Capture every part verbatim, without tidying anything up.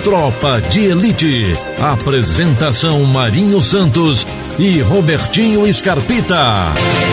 Tropa de Elite. Apresentação Marinho Santos e Robertinho Scarpita.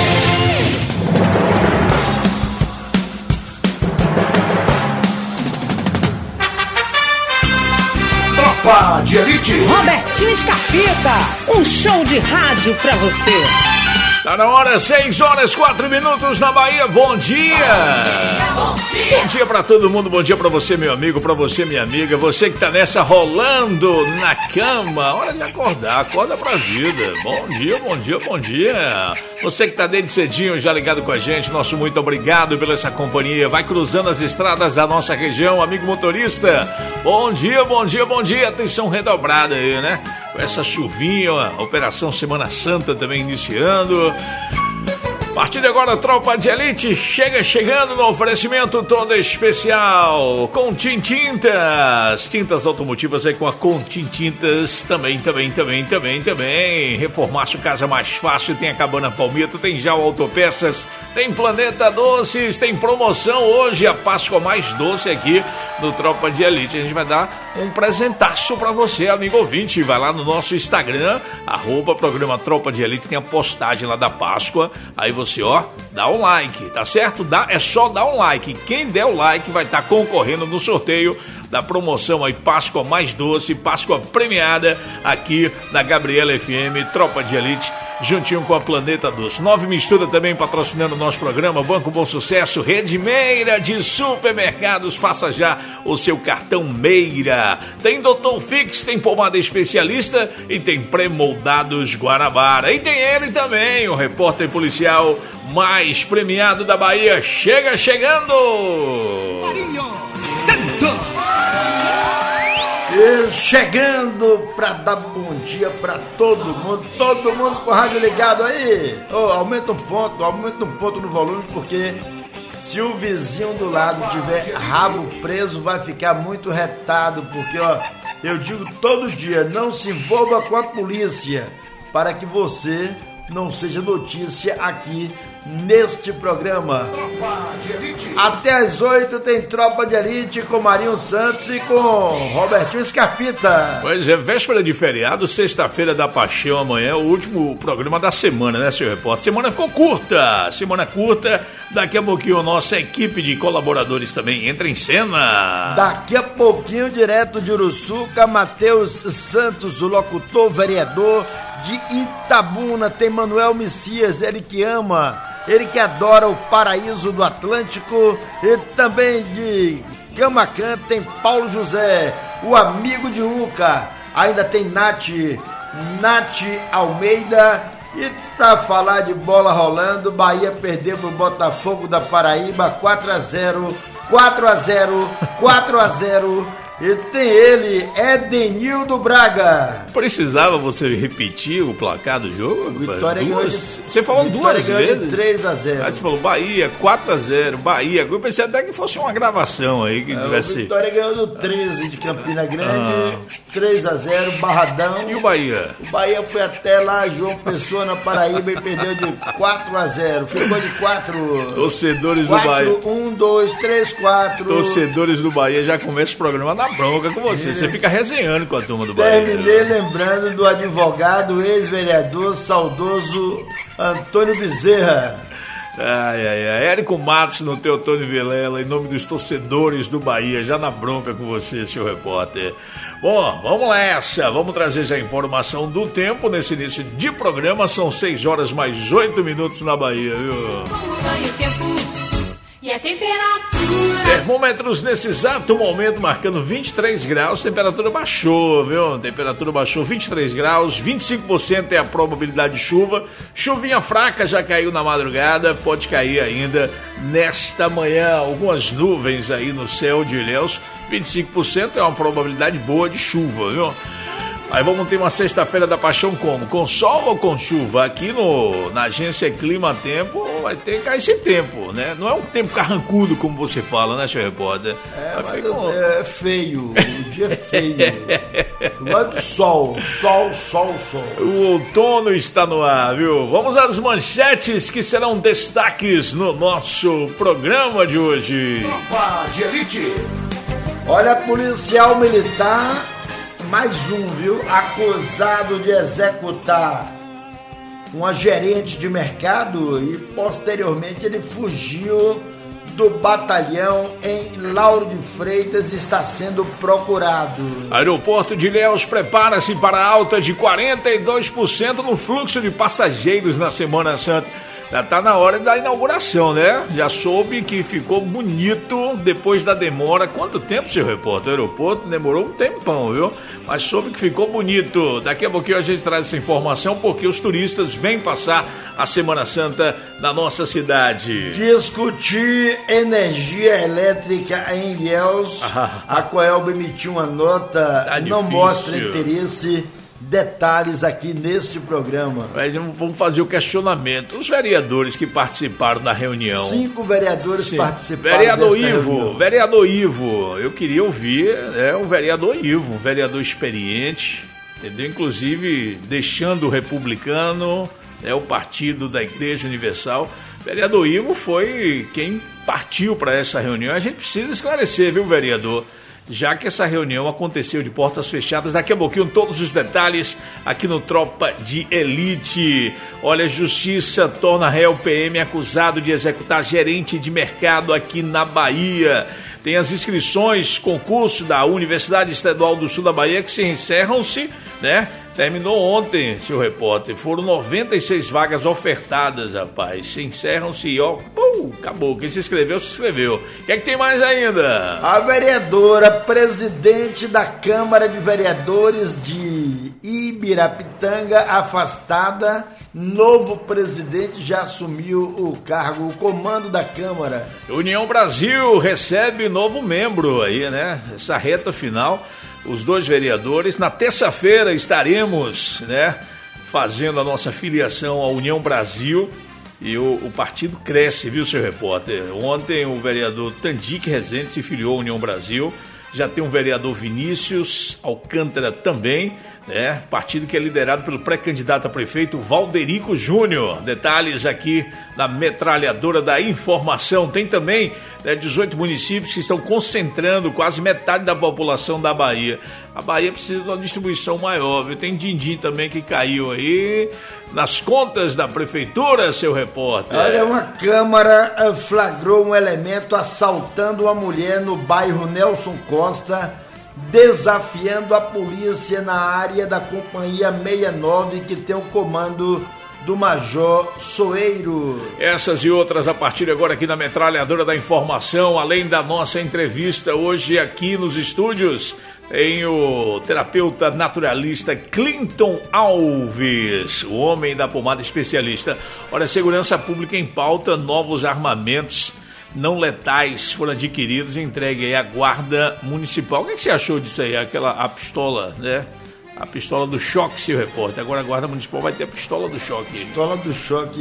Tropa de Elite. Robertinho Scarpita, um show de rádio pra você. Tá na hora, seis horas, quatro minutos na Bahia. Bom dia! Bom dia, bom dia pra todo mundo, bom dia pra você, meu amigo, pra você, minha amiga. Você que tá nessa rolando na cama, hora de acordar, acorda pra vida. Bom dia, bom dia, bom dia. Você que tá desde cedinho já ligado com a gente, nosso muito obrigado pela essa companhia. Vai cruzando as estradas da nossa região, amigo motorista. Bom dia, bom dia, bom dia. Atenção redobrada aí, né? Com essa chuvinha, a Operação Semana Santa também iniciando. A partir de agora, Tropa de Elite chega chegando no oferecimento todo especial Contim Tintas, tintas automotivas aí com a Contim Tintas, também, também, também, também, também. Reformar sua casa mais fácil, tem a Cabana Palmito, tem já o Autopeças, tem Planeta Doces, tem promoção hoje, a Páscoa mais doce aqui no Tropa de Elite. A gente vai dar um presentaço pra você, amigo ouvinte. Vai lá no nosso Instagram, arroba programa Tropa de Elite, tem a postagem lá da Páscoa. Aí você, ó, dá um like, tá certo? Dá, é só dar um like. Quem der o like vai estar concorrendo no sorteio da promoção aí, Páscoa mais doce, Páscoa premiada aqui na Gabriela F M, Tropa de Elite, juntinho com a Planeta Doce. Nove Mistura também patrocinando o nosso programa, Banco Bom Sucesso, Rede Meira de Supermercados, faça já o seu cartão Meira. Tem Doutor Fix, tem pomada especialista e tem pré-moldados Guanabara. E tem ele também, o repórter policial mais premiado da Bahia. Chega chegando! Marinho Santos! E chegando pra dar bom dia pra todo mundo, todo mundo com o rádio ligado aí. Oh, aumenta um ponto, aumenta um ponto no volume, porque se o vizinho do lado tiver rabo preso, vai ficar muito retado, porque ó, eu digo todo dia, não se envolva com a polícia, para que você não seja notícia aqui neste programa. Tropa de Elite. Até às oito tem Tropa de Elite com Marinho Santos e com Robertinho Scarpita. Pois é, véspera de feriado, sexta-feira da Paixão, amanhã é o último programa da semana, né, senhor repórter? Semana ficou curta, semana curta. Daqui a pouquinho a nossa equipe de colaboradores também entra em cena. Daqui a pouquinho, direto de Uruçuca, Matheus Santos, o locutor vereador de Itabuna, tem Manuel Messias, ele que ama, ele que adora o paraíso do Atlântico, e também de Camacan tem Paulo José, o amigo de Uca, ainda tem Nath, Nath Almeida, e pra falar de bola rolando, Bahia perdeu pro Botafogo da Paraíba, quatro a zero, quatro a zero, quatro a zero, e tem ele, Edenildo Braga. Precisava você repetir o placar do jogo? Vitória duas, de, você falou Vitória duas vezes? De três a zero. Aí você falou Bahia, quatro a zero, Bahia. Eu pensei até que fosse uma gravação aí. Que é, tivesse... O Vitória ganhou do treze de Campina Grande, ah. três a zero, Barradão. E o Bahia? O Bahia foi até lá, João Pessoa, na Paraíba, e perdeu de quatro a zero. Ficou de quatro... Torcedores quatro, do Bahia. um, dois, três, quatro. Torcedores do Bahia já começa o programa na bronca com você. Você fica resenhando com a turma do Bahia. Terminei lembrando do advogado, ex-vereador, saudoso Antônio Bezerra. Ai, ai, ai. Érico Matos no Teotônio Vilela, em nome dos torcedores do Bahia, já na bronca com você, senhor repórter. Bom, vamos nessa. Vamos trazer já a informação do tempo nesse início de programa. São seis horas mais oito minutos na Bahia, viu? O tempo e a temperatura. Termômetros nesse exato momento marcando vinte e três graus, temperatura baixou, viu? Temperatura baixou vinte e três graus, vinte e cinco por cento é a probabilidade de chuva. Chuvinha fraca já caiu na madrugada, pode cair ainda nesta manhã. Algumas nuvens aí no céu de Ilhéus, vinte e cinco por cento é uma probabilidade boa de chuva, viu? Aí vamos ter uma sexta-feira da paixão como? Com sol ou com chuva? Aqui no, na agência Clima Tempo vai ter que cair esse tempo, né? Não é um tempo carrancudo como você fala, né, senhor repórter? É, mas com... é feio, o dia é feio. Vai do sol, sol, sol, sol. O outono está no ar, viu? Vamos às manchetes que serão destaques no nosso programa de hoje. Tropa de Elite. Olha, policial militar, mais um, viu? Acusado de executar uma gerente de mercado e posteriormente ele fugiu do batalhão em Lauro de Freitas e está sendo procurado. Aeroporto de Ilhéus prepara-se para alta de quarenta e dois por cento no fluxo de passageiros na Semana Santa. Já tá na hora da inauguração, né? Já soube que ficou bonito depois da demora. Quanto tempo, seu repórter? O aeroporto demorou um tempão, viu? Mas soube que ficou bonito. Daqui a pouquinho a gente traz essa informação porque os turistas vêm passar a Semana Santa na nossa cidade. Discutir energia elétrica em Ilhéus. Ah. A Coelba emitiu uma nota, tá não difícil. Mostra interesse. Detalhes aqui neste programa. Mas vamos fazer o questionamento. Os vereadores que participaram da reunião. Cinco vereadores Sim. participaram. Vereador Ivo, reunião. Vereador Ivo, eu queria ouvir é, o vereador Ivo, um vereador experiente, entendeu? Inclusive deixando o republicano, é, o partido da Igreja Universal. O vereador Ivo foi quem partiu para essa reunião. A gente precisa esclarecer, viu, vereador? Já que essa reunião aconteceu de portas fechadas, daqui a pouquinho todos os detalhes aqui no Tropa de Elite. Olha, Justiça torna réu P M acusado de executar gerente de mercado aqui na Bahia. Tem as inscrições, concurso da Universidade Estadual do Sul da Bahia que se encerram-se, né? Terminou ontem, seu repórter. Foram noventa e seis vagas ofertadas, rapaz. Se encerram-se e ó, pum, acabou. Quem se inscreveu, se inscreveu. O que é que tem mais ainda? A vereadora, presidente da Câmara de Vereadores de Ibirapitanga, afastada. Novo presidente já assumiu o cargo, o comando da Câmara. União Brasil recebe novo membro aí, né? Essa reta final. Os dois vereadores, na terça-feira estaremos, né, fazendo a nossa filiação à União Brasil e o, o partido cresce, viu, seu repórter? Ontem o vereador Tandique Rezende se filiou à União Brasil, já tem um vereador Vinícius Alcântara também, né? Partido que é liderado pelo pré-candidato a prefeito Valderico Júnior. Detalhes aqui na metralhadora da informação. Tem também, né, dezoito municípios que estão concentrando quase metade da população da Bahia. A Bahia precisa de uma distribuição maior, viu? Tem din-din também que caiu aí nas contas da prefeitura, seu repórter. Olha, uma câmara flagrou um elemento assaltando uma mulher no bairro Nelson Costa, desafiando a polícia na área da companhia sessenta e nove, que tem o comando do Major Soeiro. Essas e outras a partir de agora aqui na metralhadora da informação, além da nossa entrevista hoje aqui nos estúdios, tem o terapeuta naturalista Clinton Alves, o homem da pomada especialista. Olha, segurança pública em pauta, novos armamentos não letais foram adquiridos e entregue aí à Guarda Municipal. O que, é que você achou disso aí? Aquela a pistola, né? A pistola do choque, seu repórter. Agora a Guarda Municipal vai ter a pistola do choque. Pistola do choque.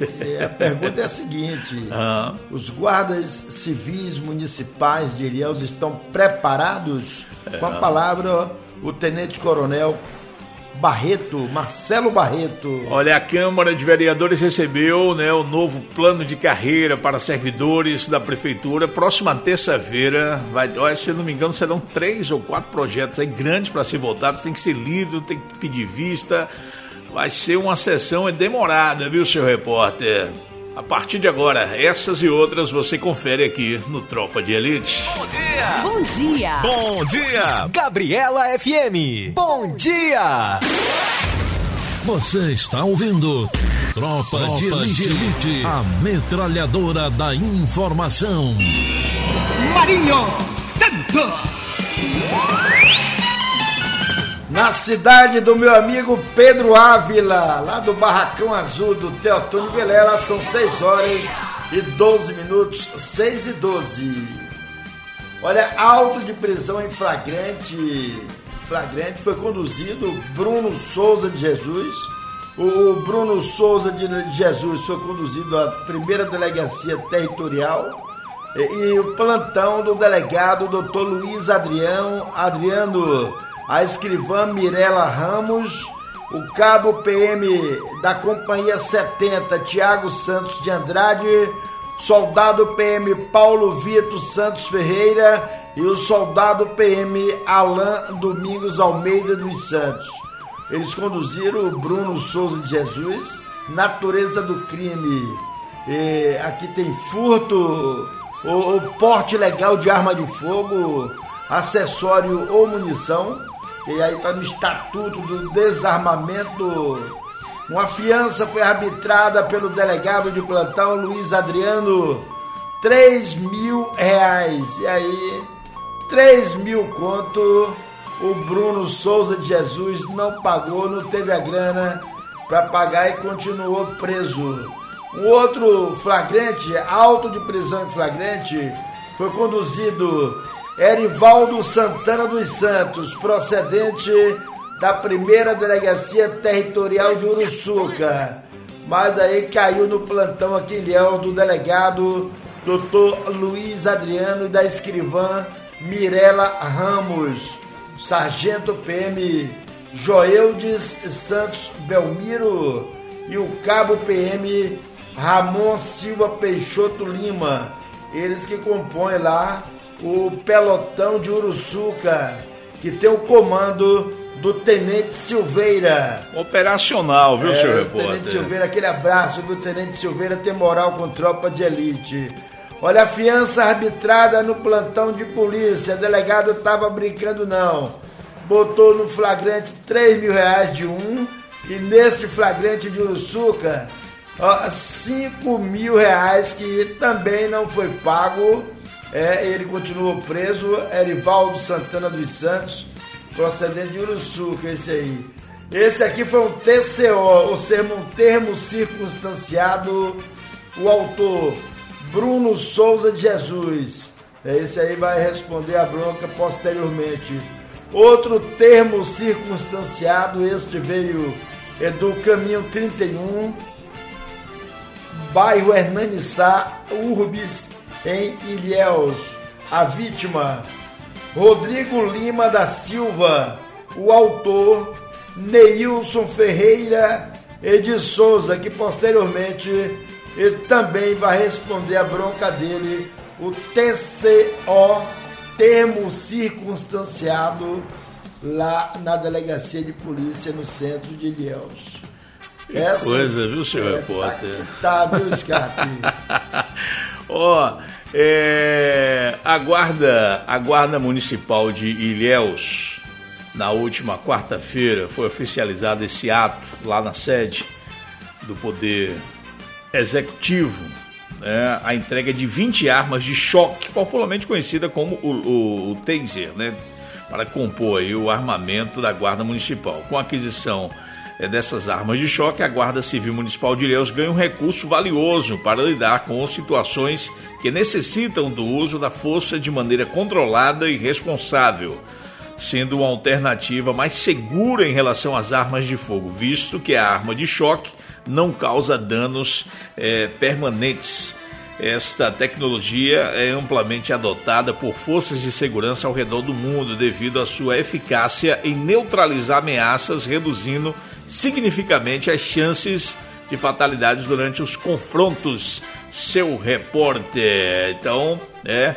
A pergunta é a seguinte: uhum. Os guardas civis municipais de Ilhéus estão preparados? É. Com a palavra, o tenente-coronel Barreto, Marcelo Barreto. Olha, a Câmara de Vereadores recebeu, né, o novo plano de carreira para servidores da Prefeitura. Próxima terça-feira, vai, olha, se eu não me engano, serão três ou quatro projetos aí grandes para ser votados. Tem que ser lido, tem que pedir vista. Vai ser uma sessão demorada, viu, seu repórter? A partir de agora, essas e outras você confere aqui no Tropa de Elite. Bom dia! Bom dia! Bom dia! Gabriela F M. Bom dia! Você está ouvindo Tropa, Tropa de, Elite, de Elite, a metralhadora da informação. Marinho Santos! Na cidade do meu amigo Pedro Ávila, lá do Barracão Azul do Teotônio Vilela, são seis horas e doze minutos, seis e doze. Olha, auto de prisão em flagrante, flagrante foi conduzido Bruno Souza de Jesus. O Bruno Souza de Jesus foi conduzido à primeira delegacia territorial e, e o plantão do delegado doutor Luiz Adriano, Adriano a escrivã Mirela Ramos, o cabo P M da companhia setenta, Tiago Santos de Andrade, soldado P M Paulo Vitor Santos Ferreira e o soldado P M Alain Domingos Almeida dos Santos. Eles conduziram o Bruno Souza de Jesus, natureza do crime. E aqui tem furto, o, o porte ilegal de arma de fogo, acessório ou munição, e aí está no Estatuto do Desarmamento. Uma fiança foi arbitrada pelo delegado de plantão Luiz Adriano, três mil reais. E aí, três mil conto, o Bruno Souza de Jesus não pagou, não teve a grana para pagar e continuou preso. Um outro flagrante, auto de prisão em flagrante, foi conduzido Erivaldo Santana dos Santos, procedente da primeira delegacia territorial de Uruçuca, mas aí caiu no plantão aqui em Ilhéus do delegado doutor Luiz Adriano e da escrivã Mirela Ramos, sargento P M Joeldes Santos Belmiro e o cabo P M Ramon Silva Peixoto Lima, eles que compõem lá o pelotão de Uruçuca, que tem o comando do Tenente Silveira. Operacional, viu, é, senhor repórter? Tenente Silveira, aquele abraço, viu? Tenente Silveira tem moral com tropa de elite. Olha, a fiança arbitrada no plantão de polícia, o delegado estava brincando não, botou no flagrante três mil reais de um, e neste flagrante de Uruçuca, ó, cinco mil reais que também não foi pago. É, ele continuou preso, Erivaldo Santana dos Santos, procedente de Uruçuca, esse aí. Esse aqui foi um T C O, ou seja, um termo circunstanciado, o autor Bruno Souza de Jesus. Esse aí vai responder a bronca posteriormente. Outro termo circunstanciado, este veio é do Caminho trinta e um, bairro Hernanissá, Urbis, em Ilhéus. A vítima, Rodrigo Lima da Silva. O autor, Neilson Ferreira e de Souza, que posteriormente ele também vai responder a bronca dele, o T C O, termo circunstanciado, lá na delegacia de polícia no centro de Ilhéus. Que Essa, coisa, viu, senhor é, repórter? Tá, tá, viu, Scarpe? Ó, oh, é, a guarda, a guarda municipal de Ilhéus, na última quarta-feira, foi oficializado esse ato lá na sede do Poder Executivo, né, a entrega de vinte armas de choque, popularmente conhecida como o, o, o taser, né, para compor aí o armamento da guarda municipal. Com a aquisição dessas armas de choque, a Guarda Civil Municipal de Ilhéus ganha um recurso valioso para lidar com situações que necessitam do uso da força de maneira controlada e responsável, sendo uma alternativa mais segura em relação às armas de fogo, visto que a arma de choque não causa danos é, permanentes. Esta tecnologia é amplamente adotada por forças de segurança ao redor do mundo devido à sua eficácia em neutralizar ameaças, reduzindo significativamente as chances de fatalidades durante os confrontos, seu repórter. Então, é,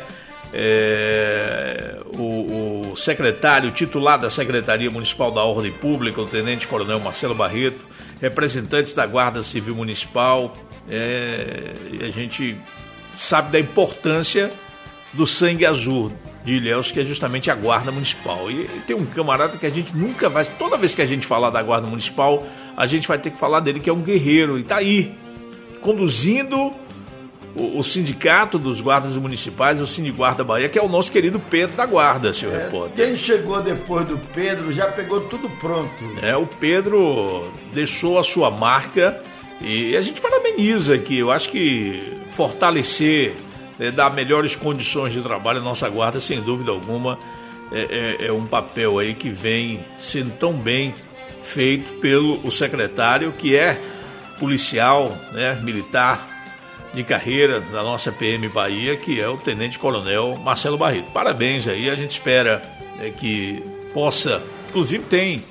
é o, o secretário titular da Secretaria Municipal da Ordem Pública, o Tenente Coronel Marcelo Barreto, representantes da Guarda Civil Municipal, é, e a gente sabe da importância do sangue azul de Ilhéus, que é justamente a Guarda Municipal. E, e tem um camarada que a gente nunca vai... Toda vez que a gente falar da Guarda Municipal, a gente vai ter que falar dele, que é um guerreiro. E tá aí, conduzindo o, o sindicato dos guardas municipais, o Siniguarda Bahia, que é o nosso querido Pedro da Guarda, senhor é, repórter. Quem chegou depois do Pedro já pegou tudo pronto. É, o Pedro deixou a sua marca e a gente parabeniza aqui. Eu acho que fortalecer... É, dar melhores condições de trabalho à nossa guarda, sem dúvida alguma, é, é, é um papel aí que vem sendo tão bem feito pelo o secretário, que é policial, né, militar de carreira da nossa P M Bahia, que é o Tenente Coronel Marcelo Barreto. Parabéns aí, a gente espera é, que possa, inclusive tem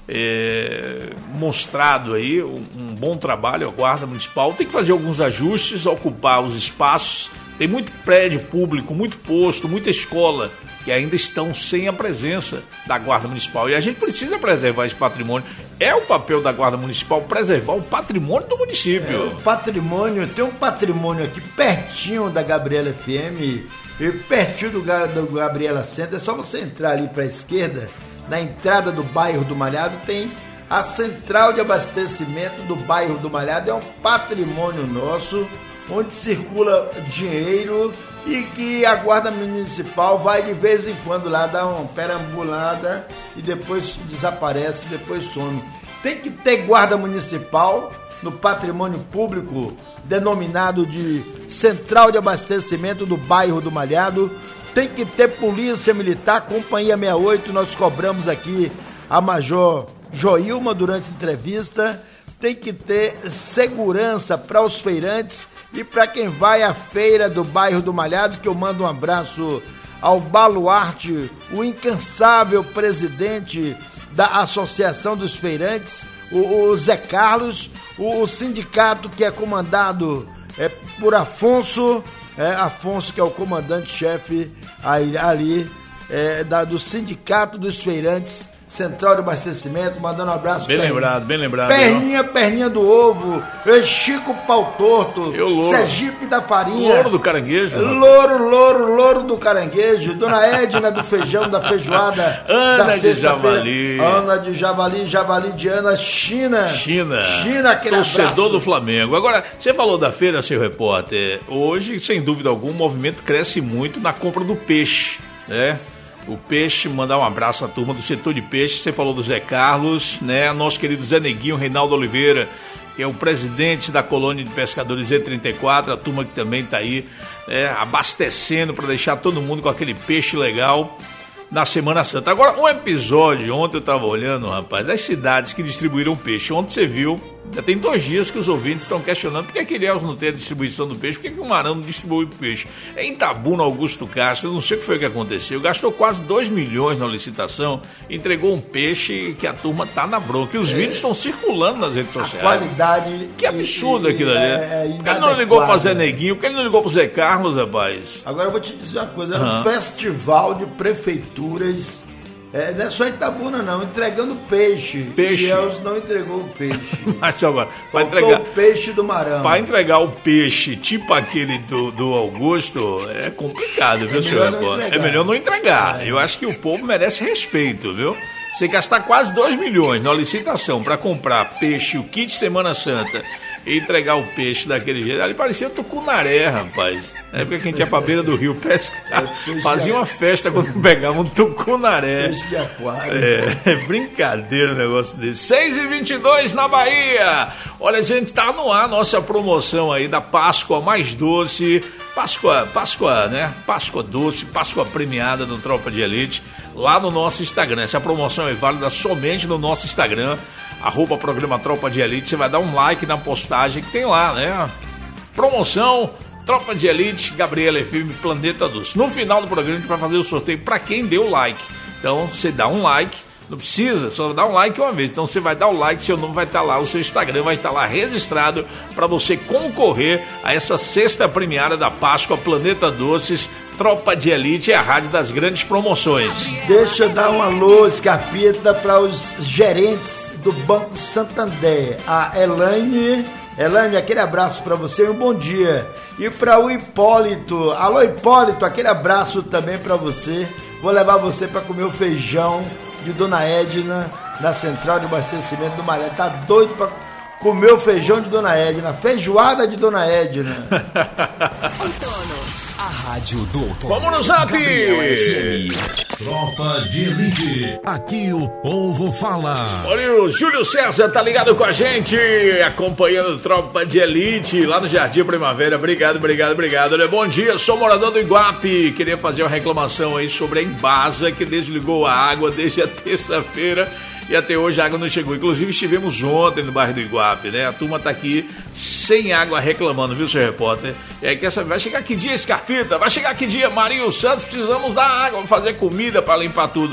é, mostrado aí um, um bom trabalho, a Guarda Municipal. Tem que fazer alguns ajustes, ocupar os espaços. Tem muito prédio público, muito posto, muita escola que ainda estão sem a presença da Guarda Municipal. E a gente precisa preservar esse patrimônio. É o papel da Guarda Municipal preservar o patrimônio do município. É, o patrimônio, tem um patrimônio aqui pertinho da Gabriela F M, e pertinho do, do Gabriela Center. É só você entrar ali para a esquerda, na entrada do bairro do Malhado, tem a central de abastecimento do bairro do Malhado. É um patrimônio nosso, onde circula dinheiro e que a Guarda Municipal vai de vez em quando lá dar uma perambulada e depois desaparece, depois some. Tem que ter Guarda Municipal no patrimônio público denominado de Central de Abastecimento do bairro do Malhado. Tem que ter Polícia Militar, Companhia sessenta e oito, nós cobramos aqui a Major Joilma durante a entrevista. Tem que ter segurança para os feirantes e para quem vai à feira do bairro do Malhado, que eu mando um abraço ao Baluarte, o incansável presidente da Associação dos Feirantes, o, o Zé Carlos, o, o sindicato que é comandado é, por Afonso, é, Afonso que é o comandante-chefe ali, ali é, da, do Sindicato dos Feirantes, Central de Abastecimento, mandando um abraço. Bem perninha. lembrado, bem lembrado. Perninha, eu. perninha do ovo, Chico Pau Torto, eu, louro. Sergipe da Farinha. Louro do Caranguejo. Louro, louro, louro do Caranguejo. Dona Edna do Feijão, da Feijoada. Ana da de Javali. Ana de Javali, Javali de Ana, China. China. China, aquele torcedor abraço. do Flamengo. Agora, você falou da feira, seu repórter. Hoje, sem dúvida alguma, o movimento cresce muito na compra do peixe, né? O peixe, mandar um abraço à turma do setor de peixe. Você falou do Zé Carlos, né? Nosso querido Zé Neguinho, Reinaldo Oliveira, que é o presidente da colônia de pescadores Z trinta e quatro, a turma que também está aí, né, abastecendo para deixar todo mundo com aquele peixe legal na Semana Santa. Agora, um episódio, ontem eu estava olhando, rapaz, das cidades que distribuíram peixe. Ontem você viu, já tem dois dias que os ouvintes estão questionando por que que Ilhéus não tem a distribuição do peixe, por que que o Marão não distribui o peixe. Em Itabuna, Augusto Castro, eu não sei o que foi que aconteceu, gastou quase dois milhões na licitação, entregou um peixe que a turma tá na bronca. E os é, vídeos estão circulando nas redes sociais. A qualidade... Que absurdo e, aquilo ali. É, é porque ele não ligou para Zé Neguinho, porque ele não ligou para Zé Carlos, rapaz. Agora eu vou te dizer uma coisa, é um uhum. festival de prefeituras... É, não é só Itabuna não, entregando peixe. Peixe. Ilhéus não entregou o peixe. Mas agora, vai Faltou entregar o peixe do Marão. Para entregar o peixe tipo aquele do, do Augusto é complicado, viu, é senhor? Melhor É melhor não entregar. É. Eu acho que o povo merece respeito, viu? Você gastar quase dois milhões na licitação para comprar peixe, o kit Semana Santa, e entregar o peixe daquele jeito. Ali parecia tucunaré, rapaz. Na época que a gente ia pra beira do rio pescar, é, fazia uma festa quando pegava um tucunaré. Peixe de aquário. É, é brincadeira um negócio desse. seis e vinte e dois na Bahia. Olha, gente, tá no ar a nossa promoção aí da Páscoa mais doce. Páscoa, Páscoa, né? Páscoa doce, Páscoa premiada do Tropa de Elite. Lá no nosso Instagram. Essa promoção é válida somente no nosso Instagram, arroba programa Tropa de Elite. Você vai dar um like na postagem que tem lá, né? Promoção Tropa de Elite, Gabriela F M, Planeta Doce. No final do programa a gente vai fazer o sorteio para quem deu like. Então você dá um like, não precisa, só dá um like uma vez. Então você vai dar o like, seu nome vai estar lá, o seu Instagram vai estar lá registrado para você concorrer a essa sexta premiada da Páscoa, Planeta Doces. Tropa de Elite é a rádio das grandes promoções. Deixa eu dar uma alô, Escapita, para os gerentes do Banco Santander. A Elaine, Elaine, aquele abraço para você e um bom dia. E para o Hipólito, alô Hipólito, aquele abraço também para você. Vou levar você para comer o feijão de Dona Edna na Central de Abastecimento do Malhado. Tá doido para comer o feijão de Dona Edna, feijoada de Dona Edna. A rádio do Outono. Vamos no Zap! Tropa de Elite. Aqui o povo fala. Olha, o Júlio César tá ligado com a gente, acompanhando Tropa de Elite lá no Jardim Primavera. Obrigado, obrigado, obrigado. Olha, bom dia, sou morador do Iguape. Queria fazer uma reclamação aí sobre a Embasa, que desligou a água desde a terça-feira. E até hoje a água não chegou. Inclusive estivemos ontem no bairro do Iguape, né? A turma tá aqui sem água reclamando, viu, seu repórter? E aí quer saber, vai chegar que dia, Escarpita? Vai chegar que dia, Marinho Santos? Precisamos da água, vamos fazer comida para limpar tudo.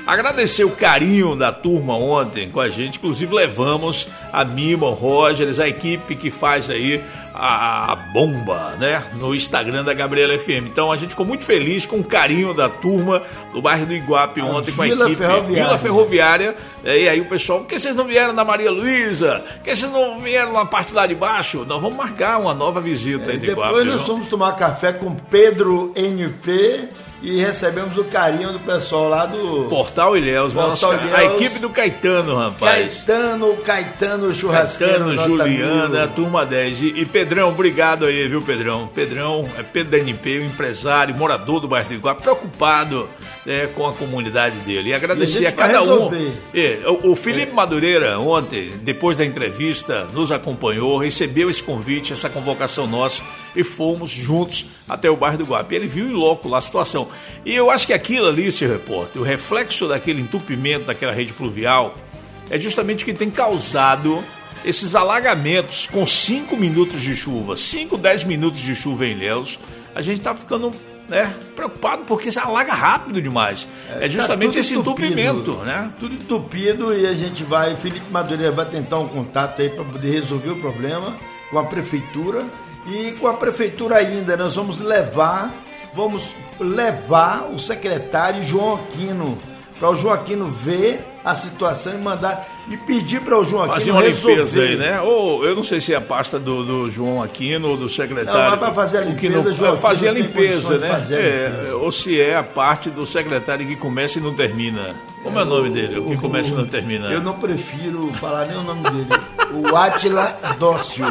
Agradecer o carinho da turma ontem com a gente, inclusive levamos a Mima, o Rogers, a equipe que faz aí a, a bomba, né, no Instagram da Gabriela F M. Então a gente ficou muito feliz com o carinho da turma do bairro do Iguape ontem, a com a Vila equipe Ferroviária. Vila Ferroviária. E aí o pessoal, por que vocês não vieram na Maria Luísa? Por que vocês não vieram na parte lá de baixo? Nós vamos marcar uma nova visita É, aí do depois Iguape. nós viu? fomos tomar café com Pedro N P e recebemos o carinho do pessoal lá do Portal Ilhéus, né? Portal Nossa, Ilhéus. a equipe do Caetano, rapaz. Caetano, Caetano Churrasqueiro. Caetano, nota Juliana, mil. turma dez. E, e Pedrão, obrigado aí, viu, Pedrão? Pedrão é Pedro da N P, um empresário, morador do bairro do Iguape, preocupado, né, com a comunidade dele. E agradecer E a a, gente vai cada um. resolver. É, o, o Felipe Madureira, ontem, depois da entrevista, nos acompanhou, recebeu esse convite, essa convocação nossa, e fomos juntos até o bairro do Iguape. Ele viu em loco lá a situação. E eu acho que aquilo ali, seu repórter, o reflexo daquele entupimento daquela rede pluvial, é justamente o que tem causado esses alagamentos com cinco minutos de chuva, cinco, dez minutos de chuva em Ilhéus. A gente está ficando, né, preocupado porque isso alaga rápido demais. É, é justamente tá esse entupido, entupimento, né? Tudo entupido e a gente vai, Felipe Madureira vai tentar um contato aí para poder resolver o problema com a prefeitura. E com a prefeitura ainda, nós vamos levar, vamos levar o secretário João Aquino, para o João Aquino ver a situação e mandar, e pedir para o João Aquino fazer uma resolver. limpeza aí, né? Ou eu não sei se é a pasta do, do João Aquino ou do secretário. Não, mas para fazer a o que limpeza, não, João fazer a Aquino tem limpeza, condições de né? fazer a É, limpeza. ou se é a parte do secretário que começa e não termina. Como é o nome dele? O que começa e não termina. Eu não prefiro falar nem o nome dele. O Átila Dócio.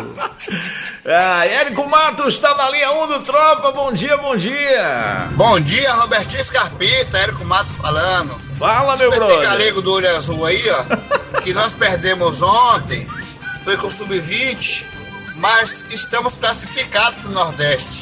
Ah, Érico Matos está na linha um do Tropa. Bom dia, bom dia. Bom dia, Robertinho Scarpita, Érico Matos falando. Fala, meu Esse brother. galego do olho azul aí, ó, que nós perdemos ontem, foi com o sub vinte, mas estamos classificados no Nordeste.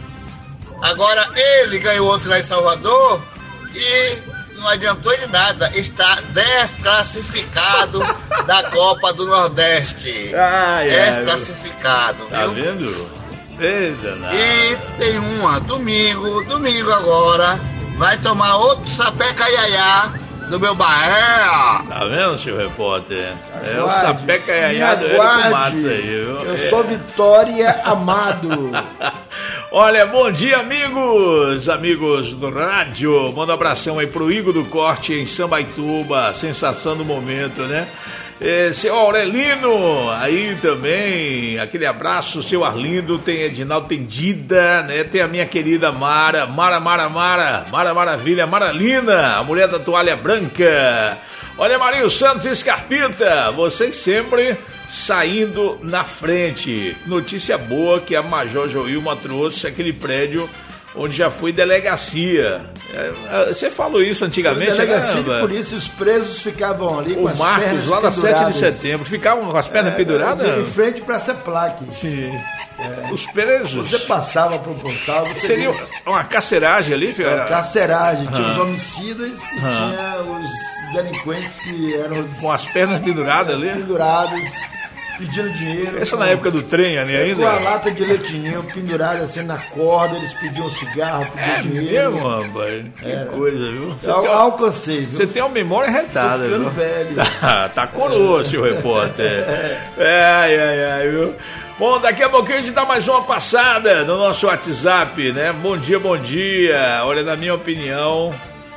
Agora ele ganhou ontem lá em Salvador e não adiantou de nada, está desclassificado da Copa do Nordeste. Ai, ai, Desclassificado, Tá viu? vendo? Eita, nada. E tem uma, domingo, domingo agora, vai tomar outro sapé caiaiá do meu Bahia. Tá vendo, seu repórter? É o Aguarde, sapé caiaiá me do Érico aguarde. Matos aí, viu? Eu É. sou Vitória Amado. Olha, bom dia, amigos, amigos do rádio. Manda um abração aí pro Igor do Corte em Sambaituba, sensação do momento, né? É, seu Aurelino, aí também, aquele abraço, seu Arlindo, tem Edinaldo, tem Dida, né? Tem a minha querida Mara, Mara, Mara, Mara, Mara Maravilha, Maralina, a mulher da toalha branca. Olha, Marinho Santos e Scarpita, vocês sempre saindo na frente. Notícia boa que a Major Joilma trouxe, aquele prédio onde já foi delegacia. É, você falou isso antigamente, Delegacia de caramba. polícia, os presos ficavam ali com O as Marcos, pernas lá na sete de penduradas. setembro, ficavam com as pernas É, penduradas? Em frente para essa placa. Sim. Os presos. Você passava pro portal, você Seria via uma caceragem ali, filho? a carceragem, tinha Ah. os homicidas e tinha os delinquentes que eram Com as pernas penduradas ali? pendurados, pedindo dinheiro. Essa com- na época do trem ali ainda? Com a lata de leitinho pendurada assim na corda, eles pediam cigarro, pediam É dinheiro. mesmo, rapaz? Que coisa, viu? Você Eu tem, alcancei, viu? você tem uma memória retada, Tô ficando viu? velho. Tá, tá coroa, seu repórter. Ai, ai, ai, viu? Bom, daqui a pouquinho a gente dá mais uma passada no nosso WhatsApp, né? Bom dia, bom dia. Olha, na minha opinião,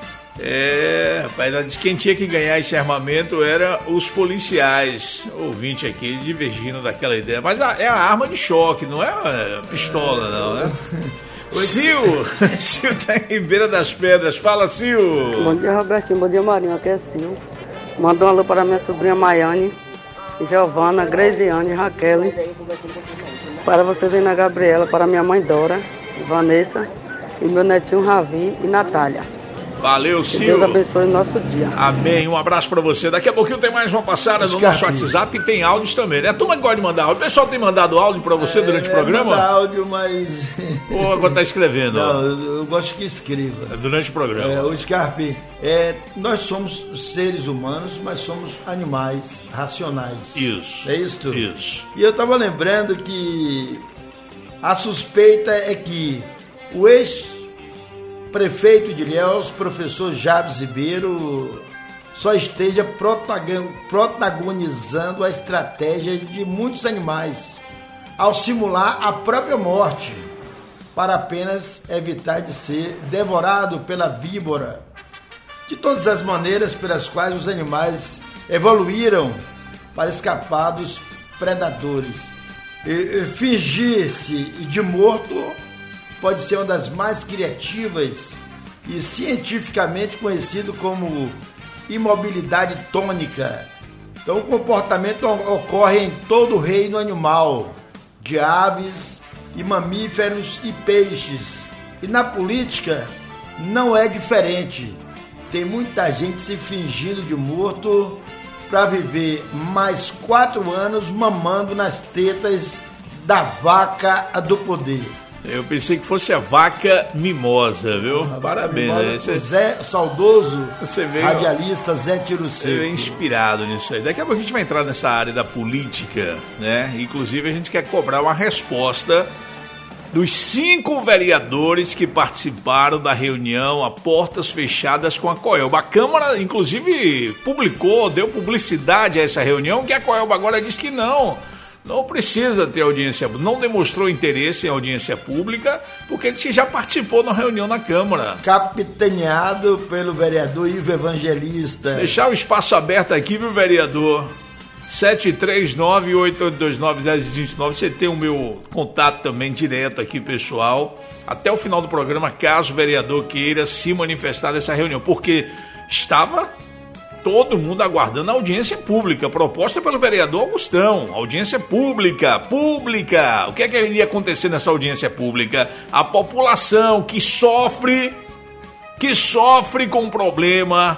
é, rapaz, quem tinha que ganhar esse armamento era os policiais. Ouvinte aqui divergindo daquela ideia. Mas a- é a arma de choque, não é a pistola, não, né? Sil, Sil tá em Ribeira das Pedras. Fala, Sil. Bom dia, Robertinho. Bom dia, Marinho. Aqui é Sil. Manda um alô para minha sobrinha Maiane, Giovana, Greziane, Raquel. Para você, Dona Gabriela, para minha mãe Dora, Vanessa e meu netinho Ravi e Natália. Valeu, Que Sil. Deus abençoe o nosso dia. Amém, um abraço pra você. Daqui a pouquinho tem mais uma passada no nosso WhatsApp e tem áudios também, né? A turma que gosta de mandar áudio. O pessoal tem mandado áudio pra você durante o É, programa? manda áudio, mas... Ou agora tá escrevendo? Não, eu, eu gosto que escreva. Durante o programa. É, o Scarpe, é, nós somos seres humanos, mas somos animais racionais. Isso. É isso? Isso. E eu estava lembrando que a suspeita é que o ex-prefeito de Ilhéus, professor Jabes Ribeiro, só esteja protagonizando a estratégia de muitos animais, ao simular a própria morte, para apenas evitar de ser devorado pela víbora. De todas as maneiras pelas quais os animais evoluíram para escapar dos predadores. E, e, fingir-se de morto pode ser uma das mais criativas e cientificamente conhecido como imobilidade tônica. Então o comportamento ocorre em todo o reino animal, de aves e mamíferos e peixes. E na política não é diferente. Tem muita gente se fingindo de morto para viver mais quatro anos mamando nas tetas da vaca do poder. Eu pensei que fosse a vaca mimosa, viu? A Parabéns. Mimosa, né? Você... Zé, saudoso Você veio... radialista Zé Tiro Você Seco. veio inspirado nisso aí. Daqui a pouco a gente vai entrar nessa área da política, né? Inclusive a gente quer cobrar uma resposta dos cinco vereadores que participaram da reunião a portas fechadas com a Coelba. A Câmara, inclusive, publicou, deu publicidade a essa reunião, que a Coelba agora diz que não, não precisa ter audiência, não demonstrou interesse em audiência pública, porque disse que já participou da reunião na Câmara. Capitaneado pelo vereador Ivo Evangelista. Deixar o espaço aberto aqui, viu, vereador? sete três nove, oito oito dois nove, um zero dois nove. Você tem o meu contato também direto aqui, pessoal. Até o final do programa, caso o vereador queira se manifestar nessa reunião. Porque estava todo mundo aguardando a audiência pública, proposta pelo vereador Augustão. Audiência pública, pública. O que é que iria acontecer nessa audiência pública? A população que sofre, que sofre com o problema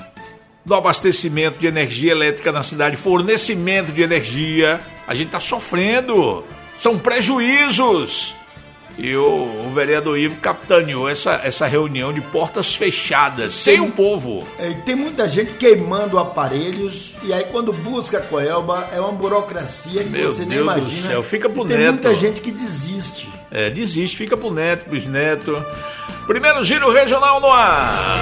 do abastecimento de energia elétrica na cidade, fornecimento de energia, a gente está sofrendo, são prejuízos. E o, o vereador Ivo capitaneou essa, essa reunião de portas fechadas, sem o povo. É, tem muita gente queimando aparelhos, e aí quando busca a Coelba, é uma burocracia que Meu você nem Deus imagina. do céu, fica pro e tem neto. muita gente que desiste. É, desiste, fica pro neto, pro bisneto. Primeiro giro regional no ar.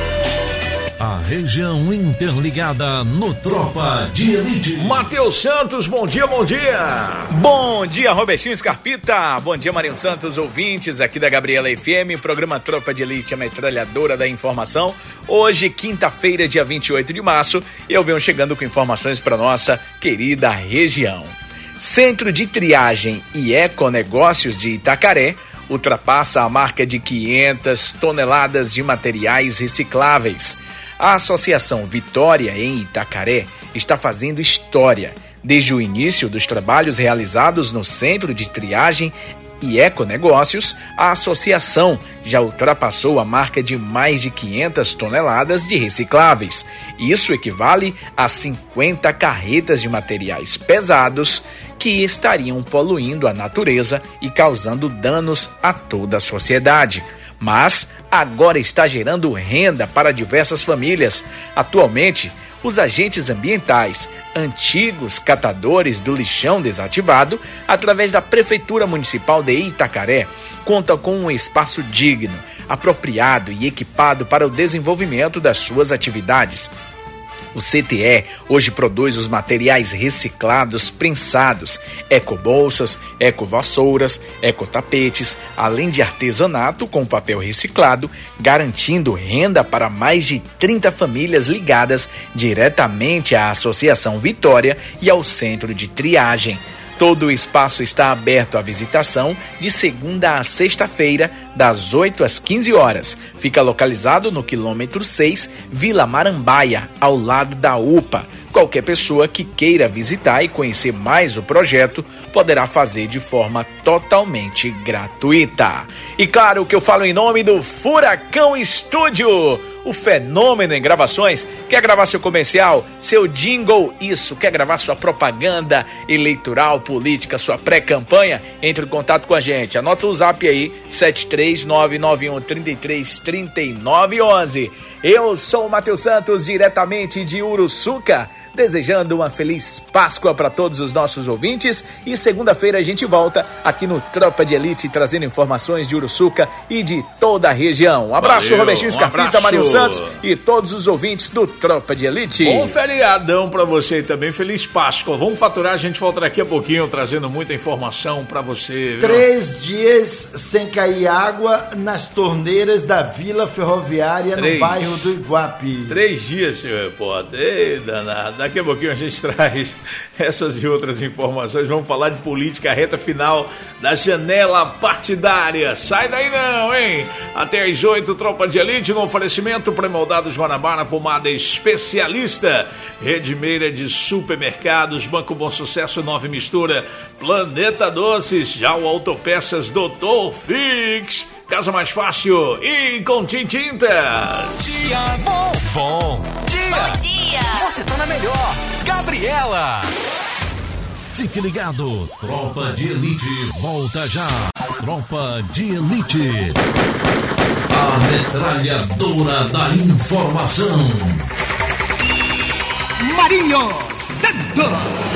A região interligada no Tropa de Elite. Matheus Santos, bom dia, bom dia. Bom dia, Robertinho Scarpita. Bom dia, Marinho Santos, ouvintes aqui da Gabriela F M, programa Tropa de Elite, a metralhadora da informação. Hoje, quinta-feira, dia vinte e oito de março, eu venho chegando com informações para nossa querida região. Centro de Triagem e Econegócios de Itacaré ultrapassa a marca de quinhentas toneladas de materiais recicláveis. A Associação Vitória em Itacaré está fazendo história. Desde o início dos trabalhos realizados no Centro de Triagem e Econegócios, a associação já ultrapassou a marca de mais de quinhentas toneladas de recicláveis. Isso equivale a cinquenta carretas de materiais pesados que estariam poluindo a natureza e causando danos a toda a sociedade. Mas agora está gerando renda para diversas famílias. Atualmente, os agentes ambientais, antigos catadores do lixão desativado, através da Prefeitura Municipal de Itacaré, contam com um espaço digno, apropriado e equipado para o desenvolvimento das suas atividades. O C T E hoje produz os materiais reciclados prensados, ecobolsas, ecovassouras, ecotapetes, além de artesanato com papel reciclado, garantindo renda para mais de trinta famílias ligadas diretamente à Associação Vitória e ao Centro de Triagem. Todo o espaço está aberto à visitação de segunda a sexta-feira, das oito às quinze horas. Fica localizado no quilômetro seis, Vila Marambaia, ao lado da U P A. Qualquer pessoa que queira visitar e conhecer mais o projeto poderá fazer de forma totalmente gratuita. E claro que eu falo em nome do Furacão Estúdio, o fenômeno em gravações. Quer gravar seu comercial, seu jingle, isso, quer gravar sua propaganda eleitoral, política, sua pré-campanha? Entre em contato com a gente, anota o zap aí, sete três nove nove um três três três nove um um. Eu sou o Matheus Santos, diretamente de Uruçuca, desejando uma feliz Páscoa para todos os nossos ouvintes, e segunda-feira a gente volta aqui no Tropa de Elite, trazendo informações de Uruçuca e de toda a região. Um abraço, Valeu, Robertinho um Scarpita, abraço. Marinho Santos e todos os ouvintes do Tropa de Elite. Bom feriadão pra você também, feliz Páscoa. Vamos faturar, a gente volta daqui a pouquinho trazendo muita informação pra você. Viu? Três dias sem cair água nas torneiras da Vila Ferroviária Três. no bairro do Iguape. Três dias, senhor repórter. Ei, danado. Daqui a pouquinho a gente traz essas e outras informações. Vamos falar de política, reta final da janela partidária. Sai daí não, hein? Até às oito, Tropa de Elite, no oferecimento Pré-Moldados Guanabara, pomada especialista, Redmeira de supermercados, Banco Bom Sucesso, Nova Mistura, Planeta Doces, já o Autopeças Doutor Fix, Casa Mais Fácil e Contim Tintas. Dia bom, bom dia. Bom dia. Você tá na melhor. Gabriela. Fique ligado, Tropa de Elite volta já. Tropa de Elite, a metralhadora da informação. Marinho Santos.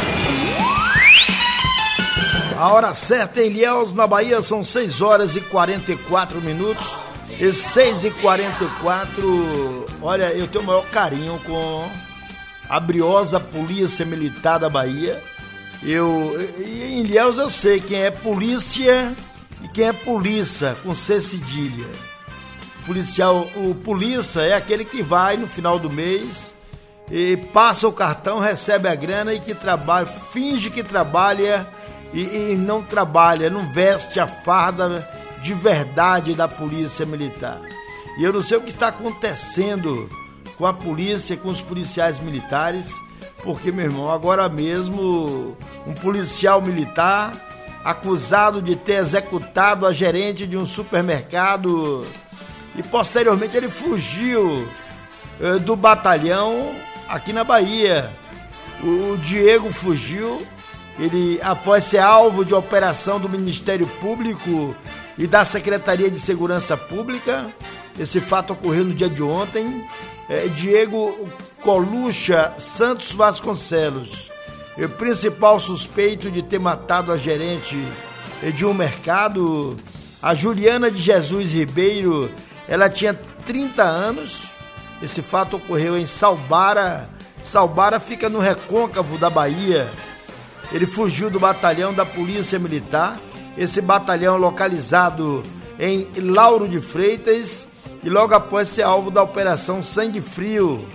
A hora certa em Ilhéus, na Bahia, são seis horas e quarenta e quatro minutos. E seis e quarenta e quatro, olha, eu tenho o maior carinho com a briosa Polícia Militar da Bahia. Eu, em Ilhéus eu sei quem é polícia e quem é polícia, com C cedilha. Policial, o polícia é aquele que vai no final do mês e passa o cartão, recebe a grana e que trabalha, finge que trabalha e, e não trabalha, não veste a farda de verdade da Polícia Militar. E eu não sei o que está acontecendo com a polícia, com os policiais militares, porque, meu irmão, agora mesmo um policial militar acusado de ter executado a gerente de um supermercado e posteriormente ele fugiu eh, do batalhão aqui na Bahia. O, o Diego fugiu, ele, após ser alvo de operação do Ministério Público e da Secretaria de Segurança Pública. Esse fato ocorreu no dia de ontem. É, Diego Colucha Santos Vasconcelos, o principal suspeito de ter matado a gerente de um mercado, a Juliana de Jesus Ribeiro. Ela tinha trinta anos. Esse fato ocorreu em Salbara. Salbara fica no recôncavo da Bahia. Ele fugiu do batalhão da Polícia Militar. Esse batalhão localizado em Lauro de Freitas e logo após ser alvo da Operação Sangue Frio.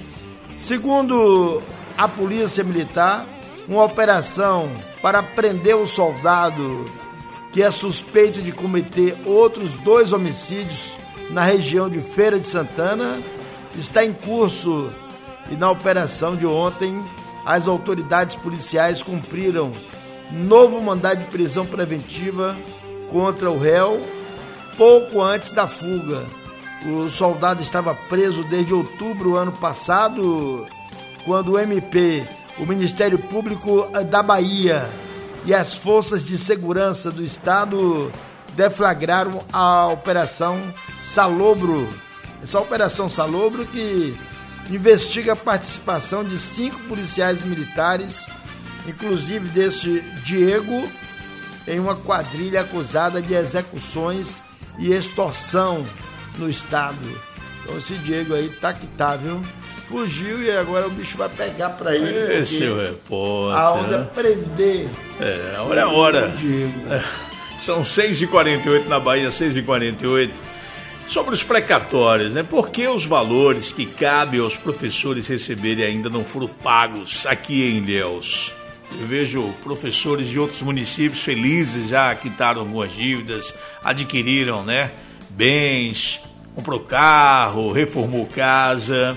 Segundo a Polícia Militar, uma operação para prender o soldado que é suspeito de cometer outros dois homicídios na região de Feira de Santana está em curso e na operação de ontem as autoridades policiais cumpriram novo mandado de prisão preventiva contra o réu pouco antes da fuga. O soldado estava preso desde outubro do ano passado, quando o M P, o Ministério Público da Bahia e as forças de segurança do estado deflagraram a Operação Salobro. Essa Operação Salobro que investiga a participação de cinco policiais militares, inclusive deste Diego, em uma quadrilha acusada de execuções e extorsão no estado. Então esse Diego aí tá que tá, viu? Fugiu e agora o bicho vai pegar pra ele. Esse é o repórter. A onda é prender. É, a hora é a hora. É, são seis e quarenta e oito na Bahia, seis e quarenta e oito. Sobre os precatórios, né? Por que os valores que cabem aos professores receberem ainda não foram pagos aqui em Ilhéus? Eu vejo professores de outros municípios felizes, já quitaram algumas dívidas, adquiriram, né, bens, comprou carro, reformou casa.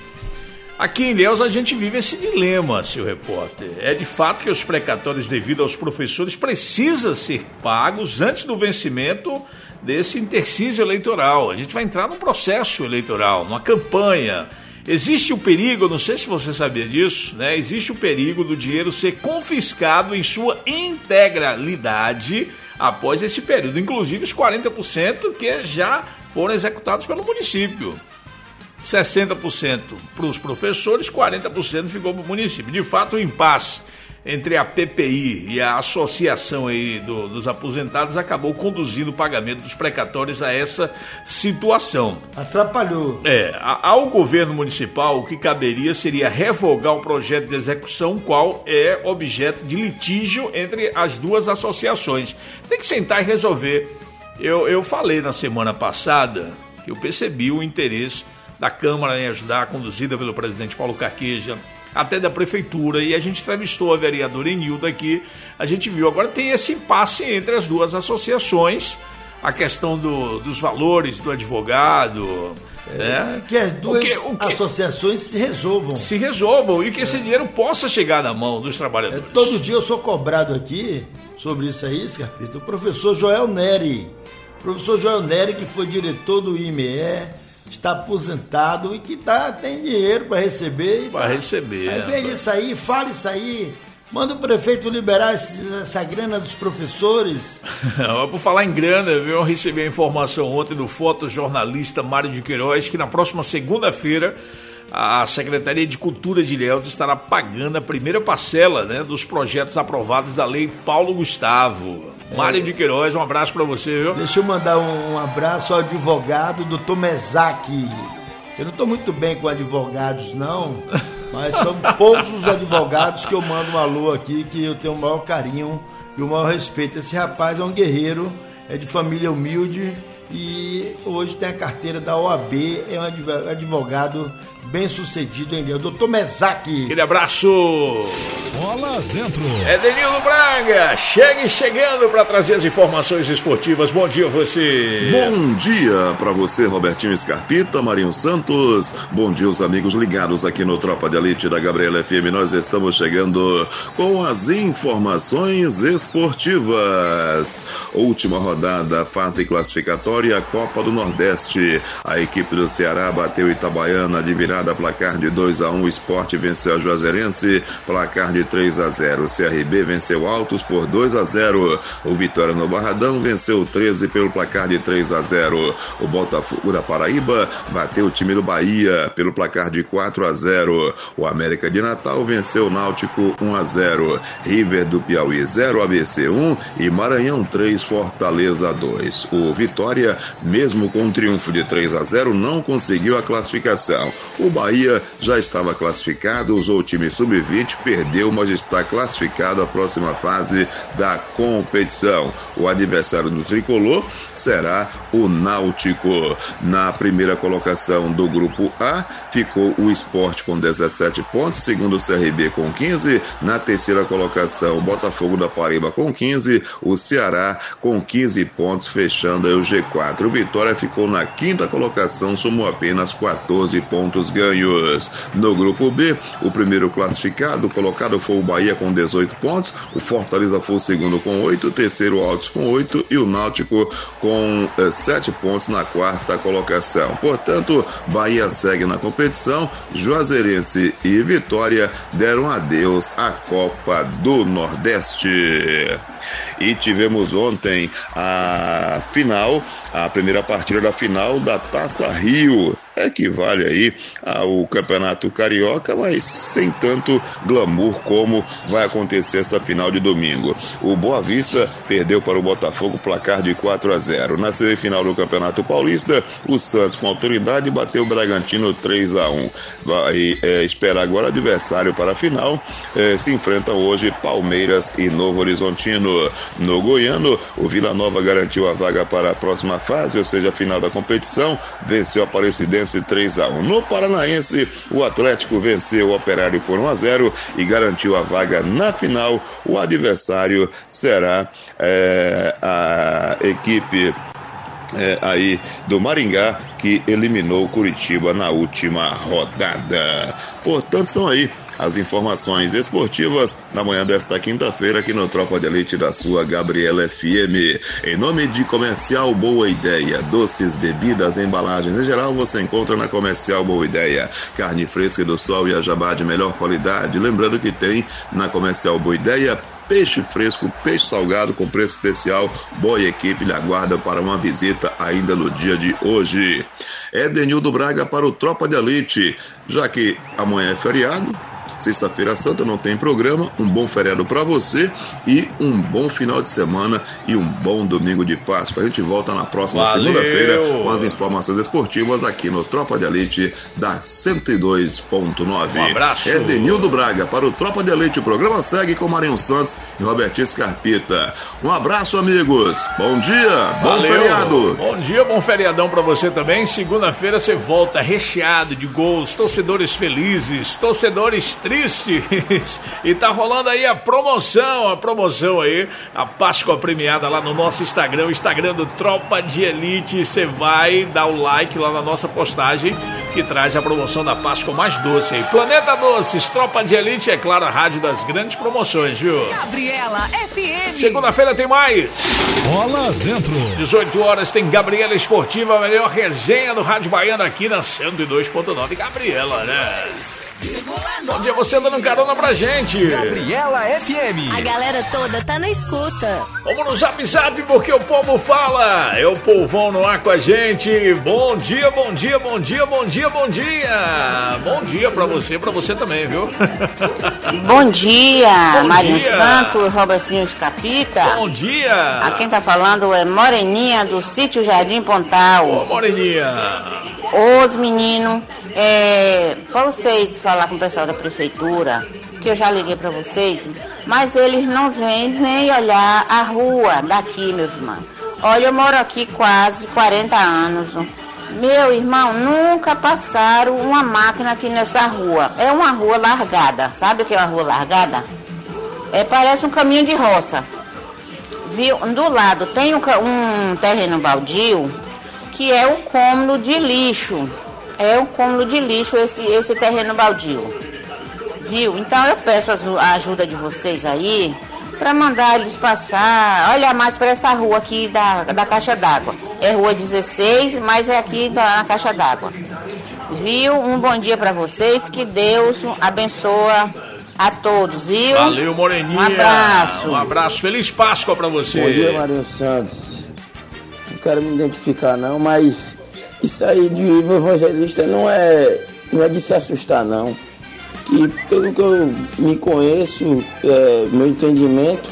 Aqui em Ilhéus a gente vive esse dilema, senhor repórter. É de fato que os precatórios devidos aos professores precisam ser pagos antes do vencimento desse intersício eleitoral. A gente vai entrar num processo eleitoral, numa campanha. Existe o perigo, não sei se você sabia disso, né? Existe o perigo do dinheiro ser confiscado em sua integralidade após esse período. Inclusive os quarenta por cento que já foram executados pelo município. sessenta por cento para os professores, quarenta por cento ficou para o município. De fato, o impasse entre a P P I e a associação aí do, dos aposentados acabou conduzindo o pagamento dos precatórios a essa situação. Atrapalhou. É, a, ao governo municipal, o que caberia seria revogar o projeto de execução, qual é objeto de litígio entre as duas associações. Tem que sentar e resolver. Eu, eu falei na semana passada que eu percebi o interesse da Câmara em ajudar, conduzida pelo presidente Paulo Carqueja, até da Prefeitura, e a gente entrevistou a vereadora Enilda aqui, a gente viu, agora tem esse impasse entre as duas associações, a questão do, dos valores do advogado, é, né? Que as duas o que, o que, associações se resolvam. Se resolvam e que é. esse dinheiro possa chegar na mão dos trabalhadores. É, todo dia eu sou cobrado aqui sobre isso aí, Scarpita, o professor Joel Neri, o professor Joel Neri, que foi diretor do I M E, está aposentado e que tá, tem dinheiro para receber. Para tá. receber. Ao invés disso aí, fale isso aí. Manda o prefeito liberar esse, essa grana dos professores. Por falar em grana, eu recebi a informação ontem do fotojornalista Mário de Queiroz que na próxima segunda-feira a Secretaria de Cultura de Ilhéus estará pagando a primeira parcela, né, dos projetos aprovados da Lei Paulo Gustavo. É. Mário de Queiroz, um abraço para você, viu? Deixa eu mandar um, um abraço ao advogado doutor Mesac. Eu não estou muito bem com advogados, não, mas são poucos os advogados que eu mando um alô aqui, que eu tenho o maior carinho e o maior respeito. Esse rapaz é um guerreiro, é de família humilde e hoje tem a carteira da O A B, é um advogado bem sucedido em Deus. doutor Mesac. Aquele abraço. Bola dentro. É Denildo Braga, chegue chegando para trazer as informações esportivas. Bom dia a você. Bom dia para você, Robertinho Scarpita, Marinho Santos. Bom dia, os amigos ligados aqui no Tropa de Elite da Gabriela F M. Nós estamos chegando com as informações esportivas. Última rodada, fase classificatória, Copa do Nordeste. A equipe do Ceará bateu Itabaiana de virada, placar de dois a um. O Sport venceu a Juazeirense, placar de três a zero. O C R B venceu Altos por dois a zero. O Vitória no Barradão venceu o treze pelo placar de três a zero. O Botafogo da Paraíba bateu o time do Bahia pelo placar de quatro a zero. O América de Natal venceu o Náutico um a zero. River do Piauí zero, A B C um e Maranhão três, Fortaleza dois. O Vitória, mesmo com um triunfo de três a zero, não conseguiu a classificação. O Bahia já estava classificado, usou o time sub vinte, perdeu, mas está classificado à próxima fase da competição. O adversário do Tricolor será o Náutico. Na primeira colocação do grupo A, ficou o Sport com dezessete pontos, segundo o C R B com quinze, na terceira colocação o Botafogo da Paraíba com quinze, o Ceará com quinze pontos, fechando aí o G quatro. O Vitória ficou na quinta colocação, somou apenas quatorze pontos ganhos. No grupo B, o primeiro classificado colocado foi o Bahia com dezoito pontos, o Fortaleza foi o segundo com oito, o terceiro o Altos com oito e o Náutico com eh, sete pontos na quarta colocação. Portanto, Bahia segue na competição, Juazeirense e Vitória deram adeus à Copa do Nordeste. E tivemos ontem a final, a primeira partida da final da Taça Rio. Equivale aí ao Campeonato Carioca, mas sem tanto glamour como vai acontecer esta final de domingo. O Boa Vista perdeu para o Botafogo placar de quatro a zero. Na semifinal do Campeonato Paulista, o Santos com autoridade bateu o Bragantino três a um. Vai é, esperar agora adversário para a final. É, se enfrentam hoje Palmeiras e Novo Horizontino. No Goiano, o Vila Nova garantiu a vaga para a próxima fase, ou seja, a final da competição, venceu a Aparecidense três a um. No Paranaense, o Atlético venceu o Operário por um a zero e garantiu a vaga na final. O adversário será é, a equipe é, aí do Maringá, que eliminou o Curitiba na última rodada. Portanto, são aí as informações esportivas na manhã desta quinta-feira aqui no Tropa de Elite da sua Gabriela F M. Em nome de Comercial Boa Ideia, doces, bebidas, embalagens em geral, você encontra na Comercial Boa Ideia. Carne fresca do sol e a jabá de melhor qualidade. Lembrando que tem na Comercial Boa Ideia peixe fresco, peixe salgado com preço especial. Boa equipe lhe aguarda para uma visita ainda no dia de hoje. É Denildo Braga para o Tropa de Elite. Já que amanhã é feriado, Sexta-feira santa não tem programa, um bom feriado para você e um bom final de semana e um bom domingo de Páscoa. A gente volta na próxima segunda-feira com as informações esportivas aqui no Tropa de Elite da cento e dois ponto nove. Um abraço. É Denildo Braga para o Tropa de Elite. O programa segue com Marinho Santos e Robertinho Scarpita. Um abraço, amigos. Bom dia, bom Valeu. feriado. Bom dia, bom feriadão pra você também. Segunda-feira você volta recheado de gols, torcedores felizes, torcedores tristes. E tá rolando aí a promoção, a promoção aí, a Páscoa premiada lá no nosso Instagram, o Instagram do Tropa de Elite. Você vai dar o like lá na nossa postagem que traz a promoção da Páscoa mais doce aí. Planeta Doces, Tropa de Elite, é claro, a rádio das grandes promoções, viu? Gabriela F M. Segunda-feira tem mais. Bola dentro. dezoito horas tem Gabriela Esportiva, a melhor resenha do Rádio Baiano aqui na cento e dois ponto nove. Gabriela, né? Bom dia, você dando carona pra gente. Gabriela F M. A galera toda tá na escuta. Vamos no Zap Zap porque o povo fala. É o povão no ar com a gente. Bom dia, bom dia, bom dia, bom dia, bom dia. Bom dia pra você, pra você também, viu? Bom dia, Bom Marinho dia. Santos, Robertinho Capita. Bom dia. A quem tá falando é Moreninha do Sítio Jardim Pontal. Ô, Moreninha. Os meninos, é, para vocês falar com o pessoal da prefeitura, que eu já liguei para vocês, mas eles não vêm nem olhar a rua daqui, meu irmão. Olha, eu moro aqui quase quarenta anos. Meu irmão, nunca passaram uma máquina aqui nessa rua. É uma rua largada. Sabe o que é uma rua largada? É, parece um caminho de roça. Viu? Do lado tem um, um terreno baldio, que é um cômodo de lixo. É um cômodo de lixo esse, esse terreno baldio. Viu? Então eu peço a ajuda de vocês aí para mandar eles passar, olha mais para essa rua aqui da, da Caixa d'Água. É rua dezesseis, mas é aqui da Caixa d'Água. Viu? Um bom dia para vocês, que Deus abençoa a todos, viu? Valeu, Moreninha. Um abraço. Um abraço. Feliz Páscoa pra você. Bom dia, Marinho Santos. Não quero me identificar não, mas isso aí de evangelista não é, não é de se assustar não. Que pelo que eu me conheço, é, meu entendimento,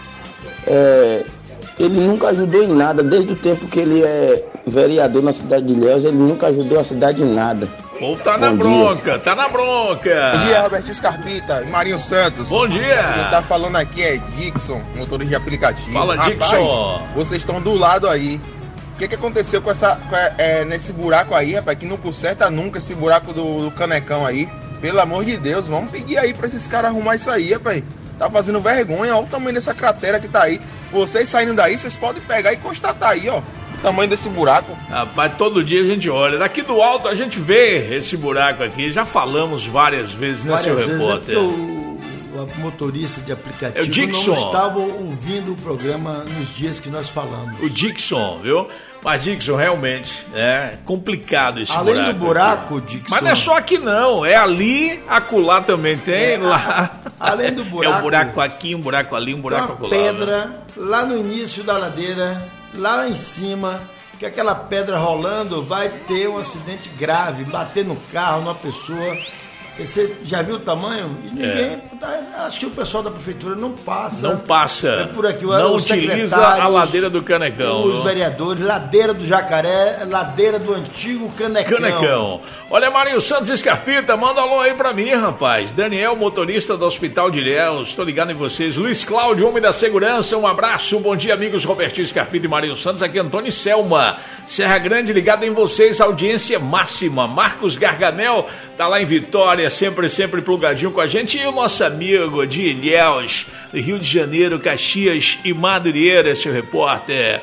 é, ele nunca ajudou em nada, desde o tempo que ele é vereador na cidade de Ilhéus, ele nunca ajudou a cidade em nada. Ou tá na Bom bronca, dia. tá na bronca. Bom dia, Robertinho Scarpita e Marinho Santos. Bom dia. Quem tá falando aqui é Dixon, motorista de aplicativo. Fala, Rapaz, Dixon. vocês estão do lado aí. O que que aconteceu com essa, com, é, nesse buraco aí, rapaz, que não conserta nunca esse buraco do, do canecão aí. Pelo amor de Deus, vamos pedir aí pra esses caras arrumar isso aí, rapaz. Tá fazendo vergonha, olha o tamanho dessa cratera que tá aí. Vocês saindo daí, vocês podem pegar e constatar aí, ó, o tamanho desse buraco. Rapaz, todo dia a gente olha. Daqui do alto a gente vê esse buraco aqui. Já falamos várias vezes, né, Várias seu vezes repórter? é porque o, o motorista de aplicativo É o Dixon. não estava ouvindo o programa nos dias que nós falamos. O Dixon, viu? Mas, Dixon, realmente, é complicado esse Além buraco. do buraco, aqui. Dixon... Mas não é só aqui não, é ali, acolá também tem, É, lá. além do buraco... É um buraco aqui, um buraco ali, um buraco Tem uma acolá. pedra né? lá no início da ladeira, lá em cima, que aquela pedra rolando vai ter um acidente grave, bater no carro, numa pessoa. Você já viu o tamanho? E ninguém. Acho que o pessoal da prefeitura não passa. Não passa. É por aqui. Não os utiliza secretários, a ladeira do Canecão. Os viu? vereadores, ladeira do Jacaré, ladeira do antigo Canecão. Canecão. Olha, Marinho Santos Escarpita, manda um alô aí pra mim, rapaz. Daniel, motorista do Hospital de Ilhéus, tô ligado em vocês. Luiz Cláudio, homem da segurança, um abraço. Bom dia, amigos Robertinho Escarpita e Marinho Santos. Aqui é Antônio Selma, Serra Grande, ligado em vocês, audiência máxima. Marcos Gargamel, tá lá em Vitória, sempre, sempre plugadinho com a gente. E o nosso amigo de Ilhéus, Rio de Janeiro, Caxias e Madureira, seu repórter,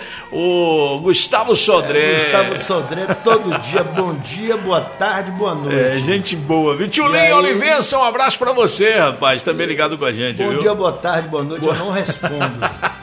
o Gustavo Sodré. É, Gustavo Sodré, todo dia, bom dia, boa tarde, boa noite. É, gente boa, viu? Tio Lê Olivença, um abraço pra você, rapaz, também ligado com a gente, bom viu? dia, boa tarde, boa noite, boa... eu não respondo.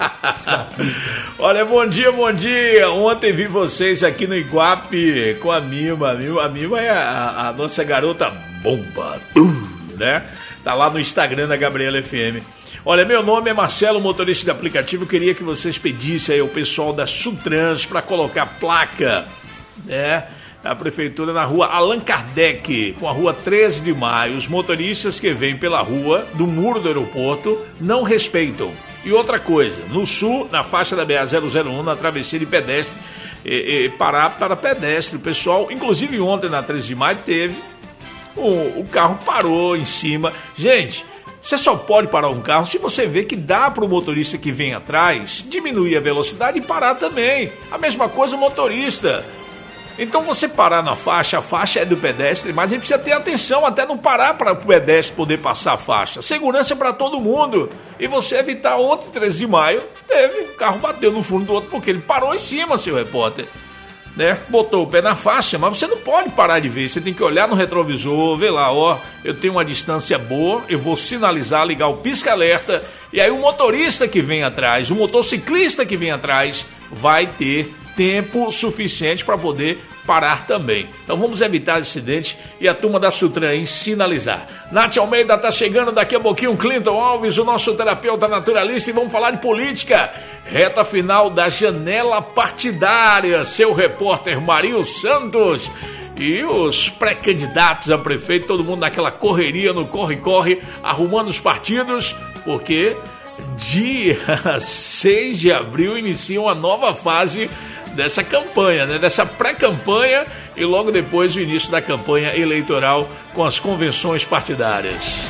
Olha, bom dia, bom dia. Ontem vi vocês aqui no Iguape com a Mima. A Mima, a Mima é a, a nossa garota bomba, né? Tá lá no Instagram da Gabriela F M. Olha, meu nome é Marcelo, motorista de aplicativo. Eu queria que vocês pedissem aí ao pessoal da Sutrans para colocar placa, né? a prefeitura na rua Allan Kardec, com a rua treze de maio. Os motoristas que vêm pela rua do muro do aeroporto não respeitam. E outra coisa, no sul, na faixa da B A zero zero um, na travessia de pedestre, e, e parar para pedestre. O pessoal, inclusive ontem na treze de maio, teve, o, o carro parou em cima. Gente, você só pode parar um carro se você vê que dá para o motorista que vem atrás diminuir a velocidade e parar também. A mesma coisa o motorista. Então você parar na faixa, a faixa é do pedestre, mas a gente precisa ter atenção até não parar para o pedestre poder passar a faixa. Segurança para todo mundo. E você evitar ontem, treze de maio, teve, o carro bateu no fundo do outro porque ele parou em cima, seu repórter. Né? Botou o pé na faixa, mas você não pode parar de ver, você tem que olhar no retrovisor, ver lá, ó, eu tenho uma distância boa, eu vou sinalizar, ligar o pisca-alerta, e aí o motorista que vem atrás, o motociclista que vem atrás, vai ter tempo suficiente para poder parar também. Então vamos evitar acidentes e a turma da Sutran em sinalizar. Nath Almeida tá chegando daqui a pouquinho, Clinton Alves, o nosso terapeuta naturalista, e vamos falar de política. Reta final da janela partidária, seu repórter Marinho Santos e os pré-candidatos a prefeito, todo mundo naquela correria, no corre-corre, arrumando os partidos, porque dia seis de abril inicia uma nova fase dessa campanha, né? Dessa pré-campanha e logo depois o início da campanha eleitoral com as convenções partidárias.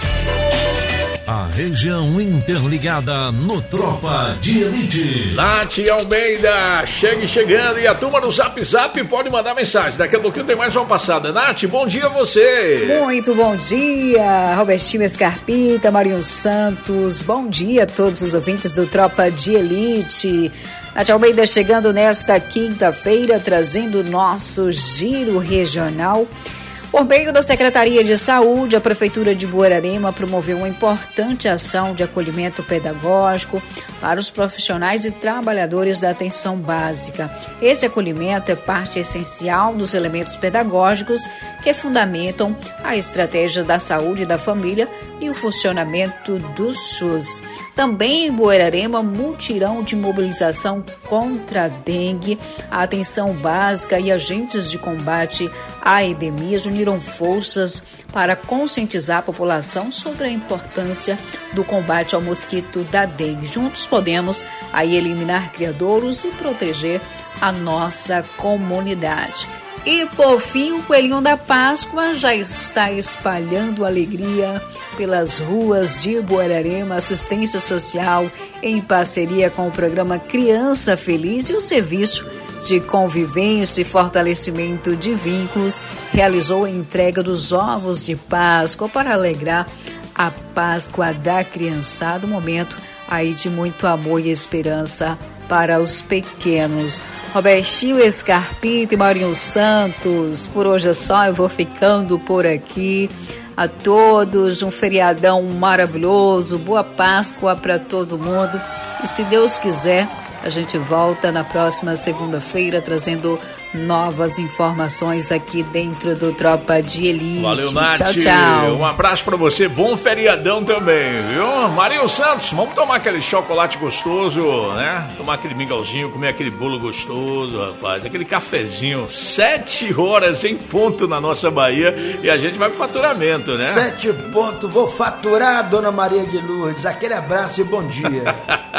A região interligada no Tropa de Elite. Nath Almeida, chegue chegando, e a turma no Zap Zap pode mandar mensagem. Daqui a pouquinho tem mais uma passada. Nath, bom dia a você. Muito bom dia, Robertinho Escarpita, Marinho Santos. Bom dia a todos os ouvintes do Tropa de Elite. Nath Almeida chegando nesta quinta-feira, trazendo o nosso giro regional. Por meio da Secretaria de Saúde, a Prefeitura de Buararema promoveu uma importante ação de acolhimento pedagógico para os profissionais e trabalhadores da atenção básica. Esse acolhimento é parte essencial dos elementos pedagógicos que fundamentam a estratégia da saúde da família e o funcionamento do SUS. Também em Buararema, mutirão de mobilização contra a dengue, a atenção básica e agentes de combate a endemias uniram forças para conscientizar a população sobre a importância do combate ao mosquito da dengue. Juntos podemos aí eliminar criadouros e proteger a nossa comunidade. E por fim, o Coelhinho da Páscoa já está espalhando alegria pelas ruas de Buararema. Assistência Social, em parceria com o programa Criança Feliz e o Serviço de Convivência e Fortalecimento de Vínculos, realizou a entrega dos ovos de Páscoa para alegrar a Páscoa da criançada, um momento aí de muito amor e esperança para os pequenos. Robertinho Escarpita e Marinho Santos, por hoje é só, eu vou ficando por aqui. A todos, um feriadão maravilhoso, boa Páscoa para todo mundo. E se Deus quiser, a gente volta na próxima segunda-feira trazendo novas informações aqui dentro do Tropa de Elite. Valeu, Nath. Tchau, tchau. Um abraço pra você, bom feriadão também, viu? Marinho Santos, vamos tomar aquele chocolate gostoso, né? Tomar aquele mingauzinho, comer aquele bolo gostoso, rapaz, aquele cafezinho. Sete horas em ponto na nossa Bahia e a gente vai pro faturamento, né? Sete pontos, vou faturar, dona Maria de Lourdes. Aquele abraço e bom dia.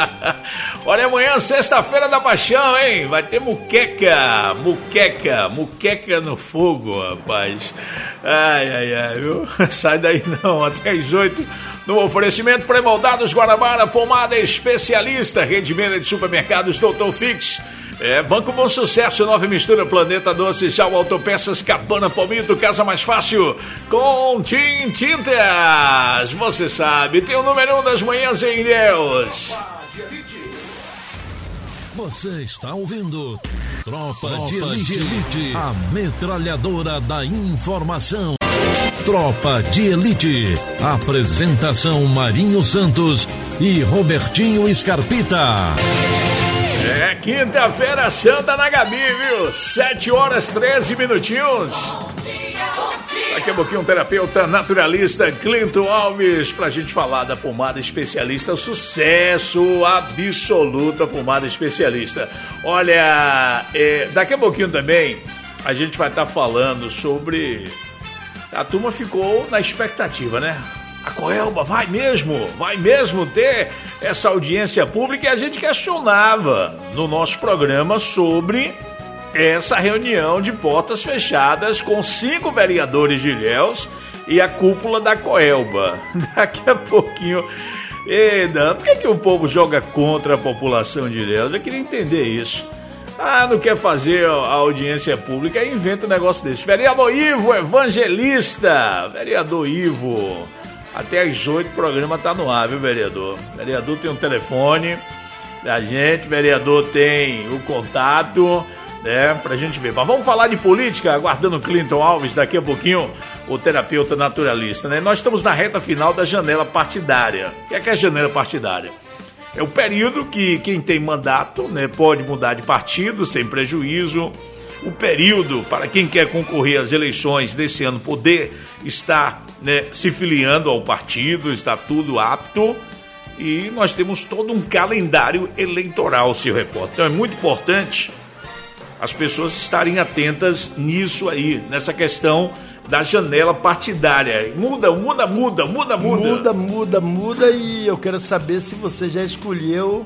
Olha, amanhã, sexta-feira da paixão, hein? Vai ter muqueca, muqueca, muqueca no fogo, rapaz. Ai, ai, ai, viu? Sai daí não, até às oito. No oferecimento pré-moldados Guanabara, pomada especialista, rendimento de supermercados doutor Fix. É, Banco Bom Sucesso, Nova Mistura, Planeta Doce, Tchau Autopeças, Cabana Palmito, Casa Mais Fácil, com Tintintas. Você sabe, tem o número um das manhãs em Deus. Você está ouvindo Tropa, Tropa de, Elite, de Elite, a metralhadora da informação. Tropa de Elite, apresentação Marinho Santos e Robertinho Escarpita. É quinta-feira santa na Gabi, viu? Sete horas, treze minutinhos. Daqui a pouquinho um terapeuta naturalista, Clinton Alves, pra gente falar da pomada especialista, sucesso absoluto a pomada especialista. Olha, é, daqui a pouquinho também a gente vai estar falando sobre... A turma ficou na expectativa, né? A Coelba vai mesmo, vai mesmo ter essa audiência pública, e a gente questionava no nosso programa sobre essa reunião de portas fechadas com cinco vereadores de Ilhéus e a cúpula da Coelba. Daqui a pouquinho... Ei, Dan, por que, que o povo joga contra a população de Ilhéus? Eu queria entender isso. Ah, não quer fazer a audiência pública, aí inventa um negócio desse. Vereador Ivo Evangelista, vereador Ivo, até às oito o programa tá no ar, viu, vereador? Vereador tem um telefone da gente, vereador tem o contato, né, pra gente ver. Mas vamos falar de política, aguardando o Clinton Alves daqui a pouquinho, o terapeuta naturalista, né? Nós estamos na reta final da janela partidária. O que é que é a janela partidária? É o período que quem tem mandato, né, pode mudar de partido sem prejuízo. O período para quem quer concorrer às eleições desse ano poder estar, né, se filiando ao partido, está tudo apto. E nós temos todo um calendário eleitoral, seu repórter. Então é muito importante as pessoas estarem atentas nisso aí, nessa questão da janela partidária. Muda, muda, muda, muda, muda. Muda, muda, muda, e eu quero saber se você já escolheu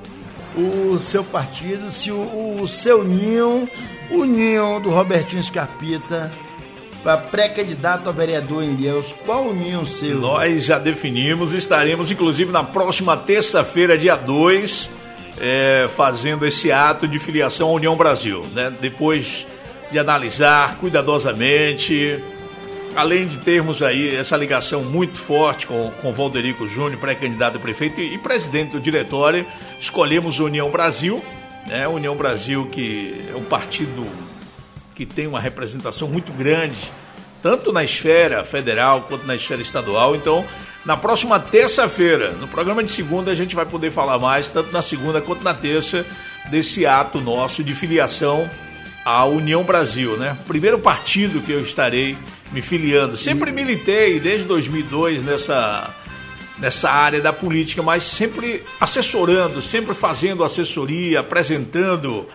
o seu partido, se o, o seu ninho, o ninho do Robertinho Scarpita, para pré-candidato a vereador em Ilhéus. Qual o ninho seu? Nós já definimos, estaremos inclusive na próxima terça-feira, dia dois, é, fazendo esse ato de filiação à União Brasil, né? Depois de analisar cuidadosamente, além de termos aí essa ligação muito forte com o Valderico Júnior, pré-candidato a prefeito e, e presidente do diretório, escolhemos a União Brasil, né? União Brasil, que é um partido que tem uma representação muito grande, tanto na esfera federal quanto na esfera estadual. Então, na próxima terça-feira, no programa de segunda, a gente vai poder falar mais, tanto na segunda quanto na terça, desse ato nosso de filiação à União Brasil, né? Primeiro partido que eu estarei me filiando. Sempre militei desde dois mil e dois nessa, nessa área da política, mas sempre assessorando, sempre fazendo assessoria, apresentando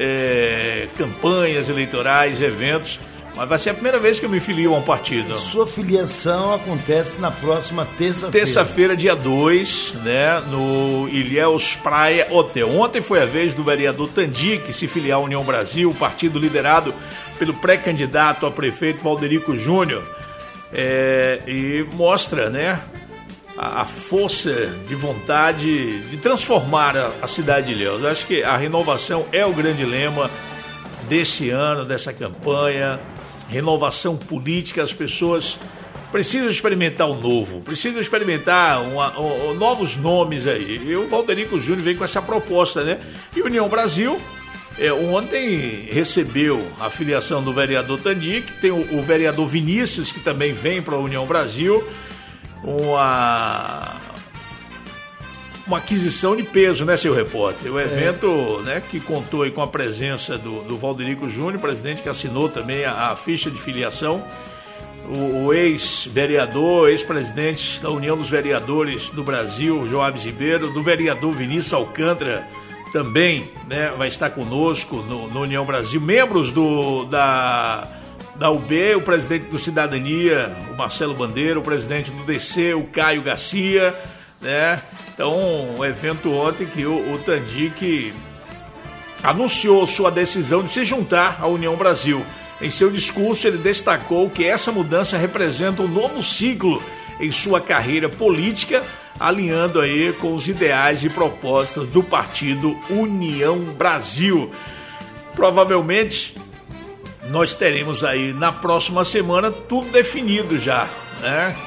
é, campanhas eleitorais, eventos. Mas vai ser a primeira vez que eu me filio a um partido. Sua filiação acontece na próxima terça-feira. Terça-feira, dia dois, né, no Ilhéus Praia Hotel. Ontem foi a vez do vereador Tandic se filiar à União Brasil, partido liderado pelo pré-candidato a prefeito Valderico Júnior. É, e mostra, né, a, a força de vontade de transformar a, a cidade de Ilhéus. Eu acho que a renovação é o grande lema desse ano, dessa campanha. Renovação política, as pessoas precisam experimentar o novo, precisam experimentar uma, um, novos nomes aí. E o Valderico Júnior veio com essa proposta, né? E União Brasil, é, ontem recebeu a filiação do vereador Tandic, tem o, o vereador Vinícius, que também vem para a União Brasil, uma... uma aquisição de peso, né, seu repórter? O evento, é. né, que contou aí com a presença do, do Valderico Júnior, presidente que assinou também a, a ficha de filiação, o, o ex-vereador, ex-presidente da União dos Vereadores do Brasil, Joabes Ribeiro, do vereador Vinícius Alcântara, também, né, vai estar conosco no, no União Brasil, membros do, da, da U B, o presidente do Cidadania, o Marcelo Bandeira, o presidente do D C, o Caio Garcia, né? Então, um evento ontem que o, o Tandic anunciou sua decisão de se juntar à União Brasil. Em seu discurso, ele destacou que essa mudança representa um novo ciclo em sua carreira política, alinhando aí com os ideais e propósitos do partido União Brasil. Provavelmente, nós teremos aí na próxima semana tudo definido já, né?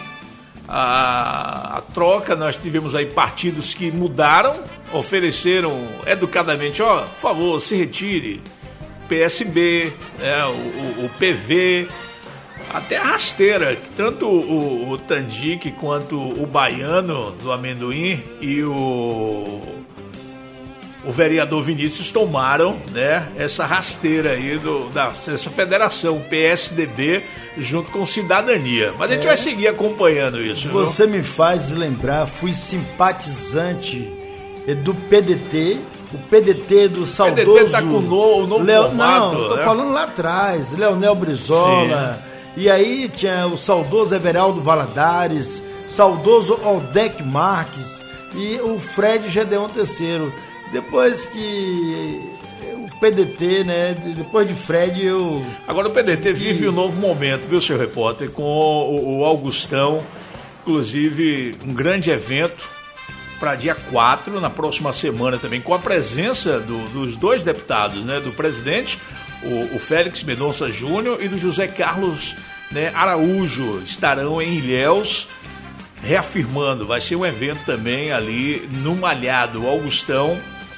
A, a troca, nós tivemos aí partidos que mudaram, ofereceram educadamente, ó, por favor, se retire, P S B, né, o, o, o P V, até a rasteira, tanto o, o Tandic quanto o Baiano do Amendoim e o, o vereador Vinícius tomaram, né, essa rasteira aí do, da, dessa federação P S D B junto com Cidadania. Mas a gente é. vai seguir acompanhando isso. Você viu? Me faz lembrar, fui simpatizante do P D T o P D T do saudoso... O P D T tá com o novo, o novo Leo, formato. Não, tô né? falando lá atrás, Leonel Brizola, sim. E aí tinha o saudoso Everaldo Valadares, saudoso Aldec Marques e o Fred Gedeon terceiro. Depois que... P D T, né? Depois de Fred, eu... Agora o P D T vive um novo momento, viu, seu repórter? Com o, o Augustão, inclusive um grande evento para dia quatro, na próxima semana também, com a presença do, dos dois deputados, né? Do presidente, o, o Félix Mendonça Júnior, e do José Carlos, né, Araújo. Estarão em Ilhéus, reafirmando. Vai ser um evento também ali no Malhado, o Augustão.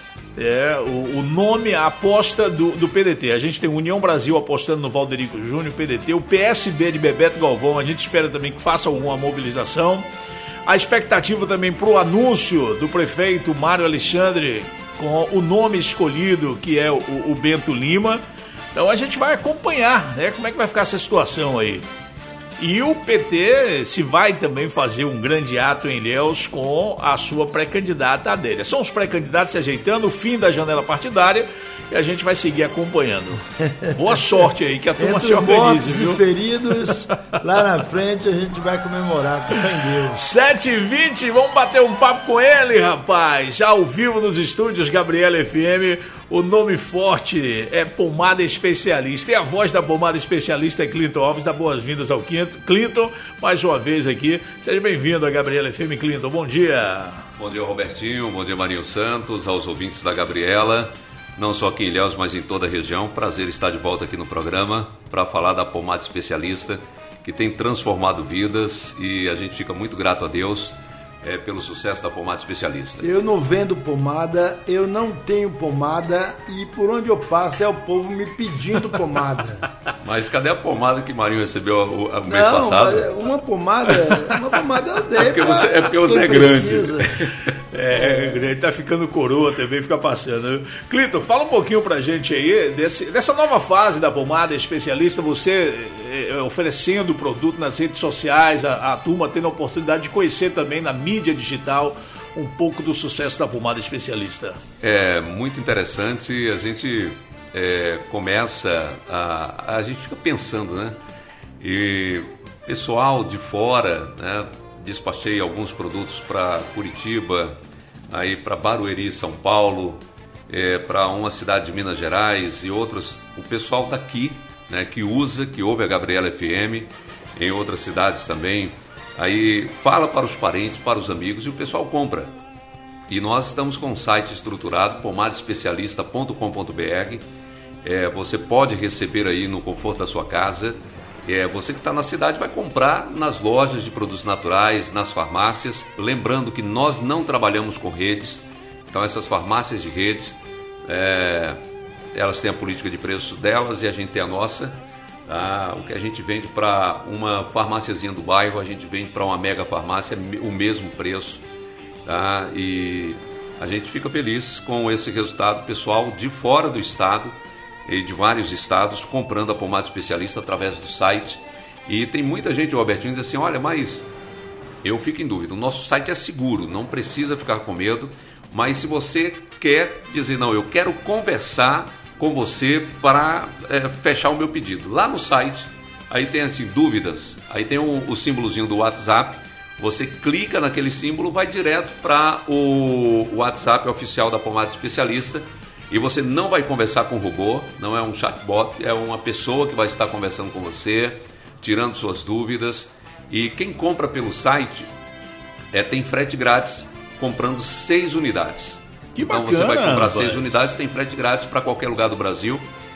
É, o, o nome, a aposta do, do P D T. A gente tem União Brasil apostando no Valderico Júnior, P D T, o P S B de Bebeto Galvão, a gente espera também que faça alguma mobilização. A expectativa também para o anúncio do prefeito Mário Alexandre com o nome escolhido, que é o, o Bento Lima. Então a gente vai acompanhar, né, como é que vai ficar essa situação aí. E o P T se vai também fazer um grande ato em Ilhéus com a sua pré-candidata Adélia. São os pré-candidatos se ajeitando, o fim da janela partidária, e a gente vai seguir acompanhando. Boa sorte aí, que a turma Entre se organize, viu? E feridos, lá na frente a gente vai comemorar, com fé em Deus. sete e vinte, vamos bater um papo com ele, rapaz. Já ao vivo nos estúdios Gabriela F M. O nome forte é Pomada Especialista. E a voz da Pomada Especialista é Clinton Alves. Dá boas-vindas ao Clinton, mais uma vez aqui. Seja bem-vindo a Gabriela F M, Clinton. Bom dia. Bom dia, Robertinho. Bom dia, Marinho Santos, aos ouvintes da Gabriela. Não só aqui em Ilhéus, mas em toda a região. Prazer estar de volta aqui no programa para falar da Pomada Especialista, que tem transformado vidas, e a gente fica muito grato a Deus É, pelo sucesso da pomada especialista. Eu não vendo pomada, eu não tenho pomada, e por onde eu passo é o povo me pedindo pomada. Mas cadê a pomada que Marinho recebeu o, o mês não, passado? Uma pomada, uma pomada eu dei. É porque você é, porque você é grande. É, ele tá ficando coroa também, fica passando. Clinton, fala um pouquinho pra gente aí desse, dessa nova fase da pomada especialista, você é, oferecendo o produto nas redes sociais, a, a turma tendo a oportunidade de conhecer também na mídia digital um pouco do sucesso da pomada especialista. É muito interessante, a gente é, começa a, a gente fica pensando, né? E pessoal de fora, né? Despachei alguns produtos para Curitiba, aí para Barueri, São Paulo, é, para uma cidade de Minas Gerais e outros. O pessoal daqui, né, que usa, que ouve a Gabriela F M, em outras cidades também, aí fala para os parentes, para os amigos, e o pessoal compra. E nós estamos com um site estruturado, pomada especialista ponto com ponto b r. É, você pode receber aí no conforto da sua casa. É, você que está na cidade vai comprar nas lojas de produtos naturais, nas farmácias. Lembrando que nós não trabalhamos com redes. Então essas farmácias de redes, é, elas têm a política de preços delas e a gente tem a nossa. Tá? O que a gente vende para uma farmáciazinha do bairro, a gente vende para uma mega farmácia o mesmo preço. Tá? E a gente fica feliz com esse resultado. Pessoal de fora do estado e de vários estados comprando a pomada especialista através do site. E tem muita gente, o Robertinho, diz assim, olha, mas eu fico em dúvida, o nosso site é seguro, não precisa ficar com medo, mas se você quer dizer, não, eu quero conversar com você para é, fechar o meu pedido, lá no site, aí tem assim, dúvidas, aí tem o, o símbolozinho do WhatsApp, você clica naquele símbolo, vai direto para o WhatsApp oficial da pomada especialista. E você não vai conversar com o robô, não é um chatbot, é uma pessoa que vai estar conversando com você, tirando suas dúvidas. E quem compra pelo site é, tem frete grátis comprando seis unidades. Que então bacana, você vai comprar rapaz. seis unidades, tem frete grátis para qualquer lugar do Brasil.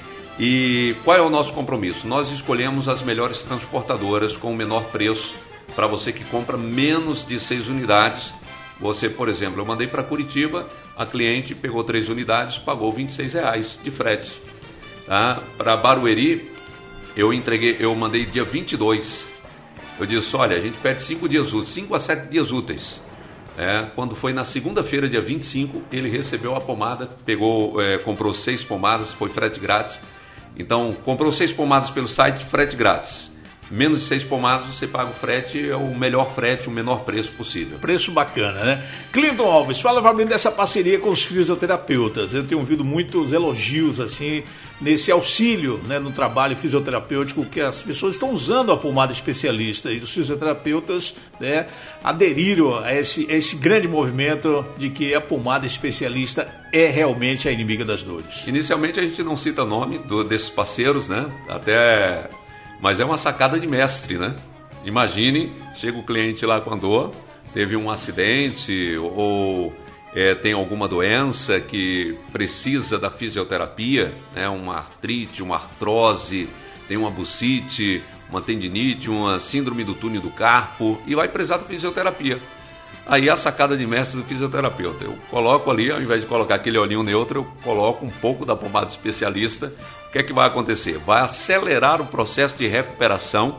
E qual é o nosso compromisso? Nós escolhemos as melhores transportadoras com o menor preço para você que compra menos de seis unidades. Você, por exemplo, eu mandei para Curitiba, a cliente pegou três unidades, pagou vinte e seis reais de frete. Tá? Para Barueri, eu entreguei, eu mandei dia vinte e dois. Eu disse, olha, a gente pede cinco dias úteis, cinco a sete dias úteis. É, quando foi na segunda-feira, dia vinte e cinco, ele recebeu a pomada, pegou, é, comprou seis pomadas, foi frete grátis. Então, comprou seis pomadas pelo site, frete grátis. menos de seis pomadas você paga o frete, é o melhor frete, o menor preço possível. Preço bacana, né? Clinton Alves, fala para mim dessa parceria com os fisioterapeutas. Eu tenho ouvido muitos elogios assim nesse auxílio, né, no trabalho fisioterapêutico, que as pessoas estão usando a pomada especialista e os fisioterapeutas, né, aderiram a esse, a esse grande movimento de que a pomada especialista é realmente a inimiga das dores. Inicialmente a gente não cita nome do, desses parceiros, né? Até, mas é uma sacada de mestre, né? Imagine, chega o cliente lá com a dor, teve um acidente ou é, tem alguma doença que precisa da fisioterapia, né? Uma artrite, uma artrose, tem uma bucite, uma tendinite, uma síndrome do túnel do carpo e vai precisar da fisioterapia. Aí a sacada de mestre do fisioterapeuta, eu coloco ali, ao invés de colocar aquele olhinho neutro, eu coloco um pouco da pomada especialista. O que é que vai acontecer? Vai acelerar o processo de recuperação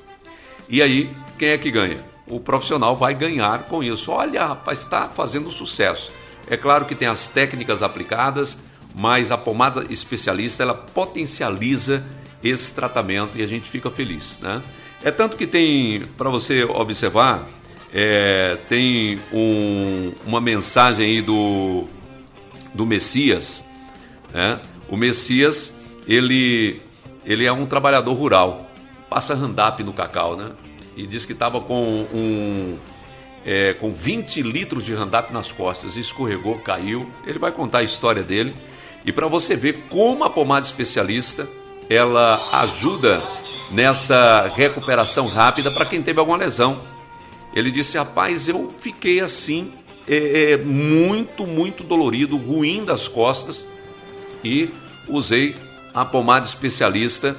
e aí quem é que ganha? O profissional vai ganhar com isso. Olha, rapaz, está fazendo sucesso. É claro que tem as técnicas aplicadas, mas a pomada especialista, ela potencializa esse tratamento e a gente fica feliz, né? É tanto que tem, para você observar, é, tem um, uma mensagem aí do, do Messias, né? O Messias, ele, ele é um trabalhador rural, passa handap no cacau, né? E diz que estava com, um, é, com vinte litros de handap nas costas, escorregou, caiu. Ele vai contar a história dele. E para você ver como a pomada especialista, ela ajuda nessa recuperação rápida para quem teve alguma lesão. Ele disse, rapaz, eu fiquei assim, é, é, muito, muito dolorido, ruim das costas, e usei a pomada especialista.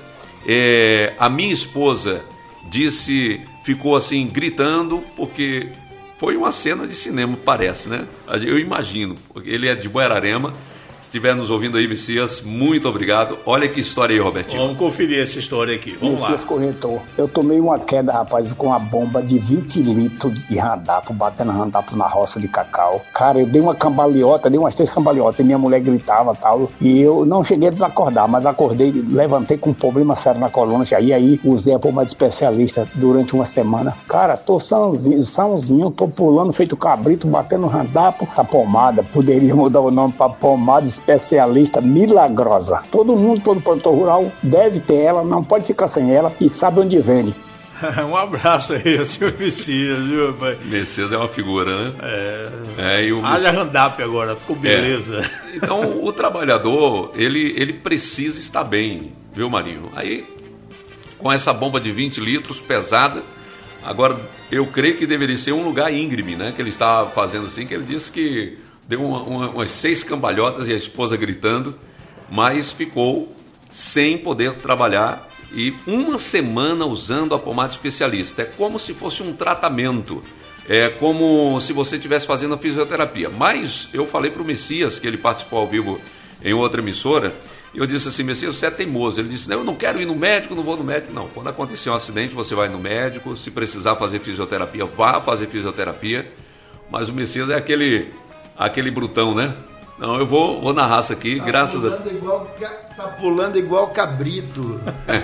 É, a minha esposa disse, ficou assim gritando, porque foi uma cena de cinema, parece, né? Eu imagino, porque ele é de Buerarema. Se estiver nos ouvindo aí, Messias, muito obrigado. Olha que história aí, Robertinho. Vamos conferir essa história aqui, vamos Messias lá. Corretor, eu tomei uma queda, rapaz, com uma bomba de vinte litros de randapo, batendo randapo na roça de cacau. Cara, eu dei uma cambaleota, dei umas três cambalhotas, e minha mulher gritava e tal, e eu não cheguei a desacordar, mas acordei, levantei com um problema sério na coluna, e aí usei a pomada especialista durante uma semana. Cara, tô sãozinho, sãozinho, tô pulando feito cabrito, batendo randapo. A pomada, poderia mudar o nome para pomada especialista milagrosa. Todo mundo, todo produtor rural deve ter ela, não pode ficar sem ela e sabe onde vende. Um abraço aí, senhor Messias, viu, pai? Messias é uma figura, né? É. é e o Haja handap agora, ficou beleza. É. Então, o trabalhador, ele, ele precisa estar bem, viu, Marinho? Aí, com essa bomba de vinte litros, pesada, agora, eu creio que deveria ser um lugar íngreme, né? Que ele estava fazendo assim, que ele disse que deu uma, uma, umas seis cambalhotas e a esposa gritando, mas ficou sem poder trabalhar e uma semana usando a pomada especialista. É como se fosse um tratamento, é como se você estivesse fazendo a fisioterapia. Mas eu falei para o Messias, que ele participou ao vivo em outra emissora, e eu disse assim, Messias, você é teimoso. Ele disse, não, eu não quero ir no médico, não vou no médico. Não, quando acontecer um acidente, você vai no médico, se precisar fazer fisioterapia, vá fazer fisioterapia. Mas o Messias é aquele... aquele brutão, né? Não, eu vou, vou na raça aqui, tá graças pulando a... Igual, tá pulando igual cabrito.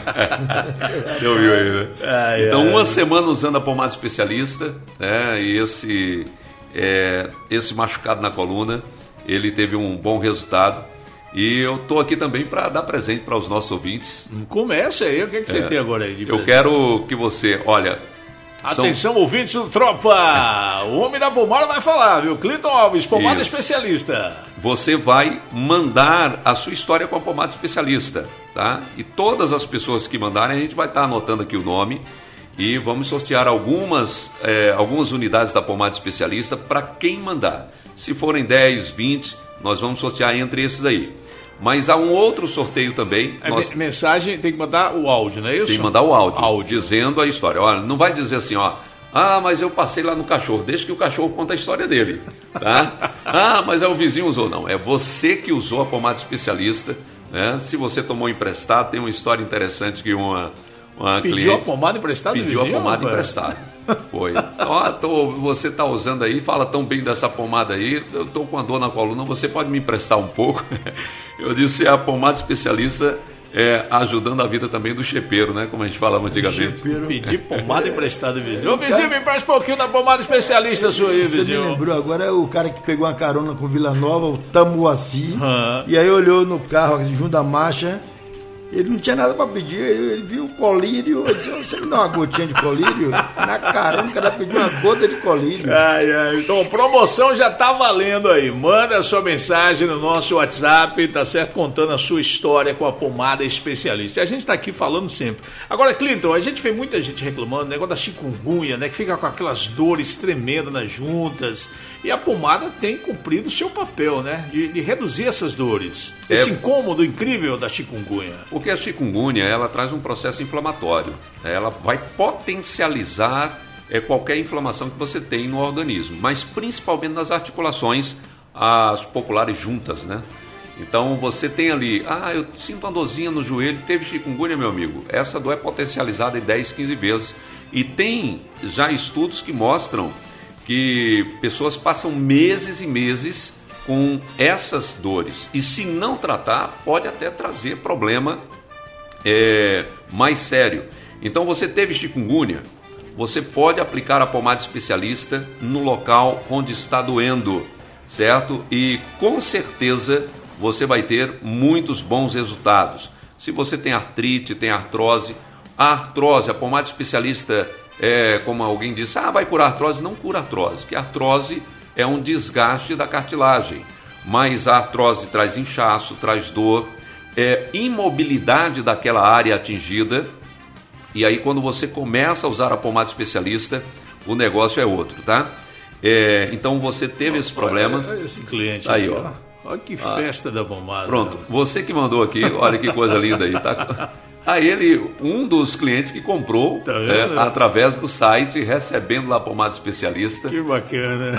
Você ouviu aí, né? Ai, então, ai. uma semana usando a pomada especialista, né? E esse, é, esse machucado na coluna, ele teve um bom resultado. E eu tô aqui também para dar presente para os nossos ouvintes. Começa aí, o que, é que você É, tem agora aí de eu presente? quero que você, olha... Atenção, são... ouvintes do Tropa! O homem da pomada vai falar, viu? Clinton Alves, pomada Isso. especialista. Você vai mandar a sua história com a pomada especialista, tá? E todas as pessoas que mandarem, a gente vai estar anotando aqui o nome e vamos sortear algumas, é, algumas unidades da pomada especialista para quem mandar. Se forem dez, vinte, nós vamos sortear entre esses aí. Mas há um outro sorteio também. É, nós... Mensagem, tem que mandar o áudio, não é isso? Tem que mandar o áudio, áudio, dizendo a história. Olha, não vai dizer assim, ó, ah, mas eu passei lá no cachorro. Deixa que o cachorro conta a história dele, tá? Ah, mas é o vizinho usou. Não, é você que usou a pomada especialista, né? Se você tomou emprestado, tem uma história interessante que uma, uma pediu cliente... a pomada emprestada do Pediu vizinho, a pomada rapaz? emprestada. Foi. Ó, tô, você está usando aí, fala tão bem dessa pomada aí, eu estou com a dor na coluna, você pode me emprestar um pouco? Eu disse, a pomada especialista é, ajudando a vida também do chepeiro, né? Como a gente falava antigamente. Pedir pomada emprestada, vizinho. Ô, vizinho, me presta um pouquinho da pomada especialista sua aí, vizinho. Você me lembrou agora, é o cara que pegou uma carona com Vila Nova, o Tamuaci, uhum. E aí olhou no carro, junto à marcha, ele não tinha nada para pedir, ele, ele viu o colírio, ele disse, você me dá uma gotinha de colírio? Na carona, o cara pediu uma gota de colírio. Ai, ai, então, promoção já tá valendo aí. Manda a sua mensagem no nosso WhatsApp, tá certo? Contando a sua história com a pomada especialista. E a gente tá aqui falando sempre. Agora, Clinton, a gente vê muita gente reclamando do negócio da chikungunya, né? Que fica com aquelas dores tremendas nas juntas. E a pomada tem cumprido o seu papel, né? De, de reduzir essas dores. É, esse incômodo incrível da chikungunya. Porque a chikungunya, ela traz um processo inflamatório. Ela vai potencializar é, qualquer inflamação que você tem no organismo. Mas principalmente nas articulações, as populares juntas, né? Então você tem ali, ah, eu sinto uma dorzinha no joelho, teve chikungunya, meu amigo. Essa dor é potencializada em dez, quinze vezes. E tem já estudos que mostram que pessoas passam meses e meses com essas dores. E se não tratar, pode até trazer problema é, mais sério. Então você teve chikungunya, você pode aplicar a pomada especialista no local onde está doendo, certo? E com certeza você vai ter muitos bons resultados. Se você tem artrite, tem artrose, a artrose, a pomada especialista, é, como alguém disse, ah, vai curar artrose. Não cura artrose, porque a artrose é um desgaste da cartilagem. Mas a artrose traz inchaço, traz dor, é, imobilidade daquela área atingida. E aí quando você começa a usar a pomada especialista, o negócio é outro, tá? É, então você teve esse problema. Olha esse cliente aí, aqui, ó. Olha que festa ah, da pomada. Pronto, você que mandou aqui, olha que coisa linda aí, tá? Aí ele, um dos clientes que comprou tá é, através do site, recebendo lá a pomada especialista. Que bacana.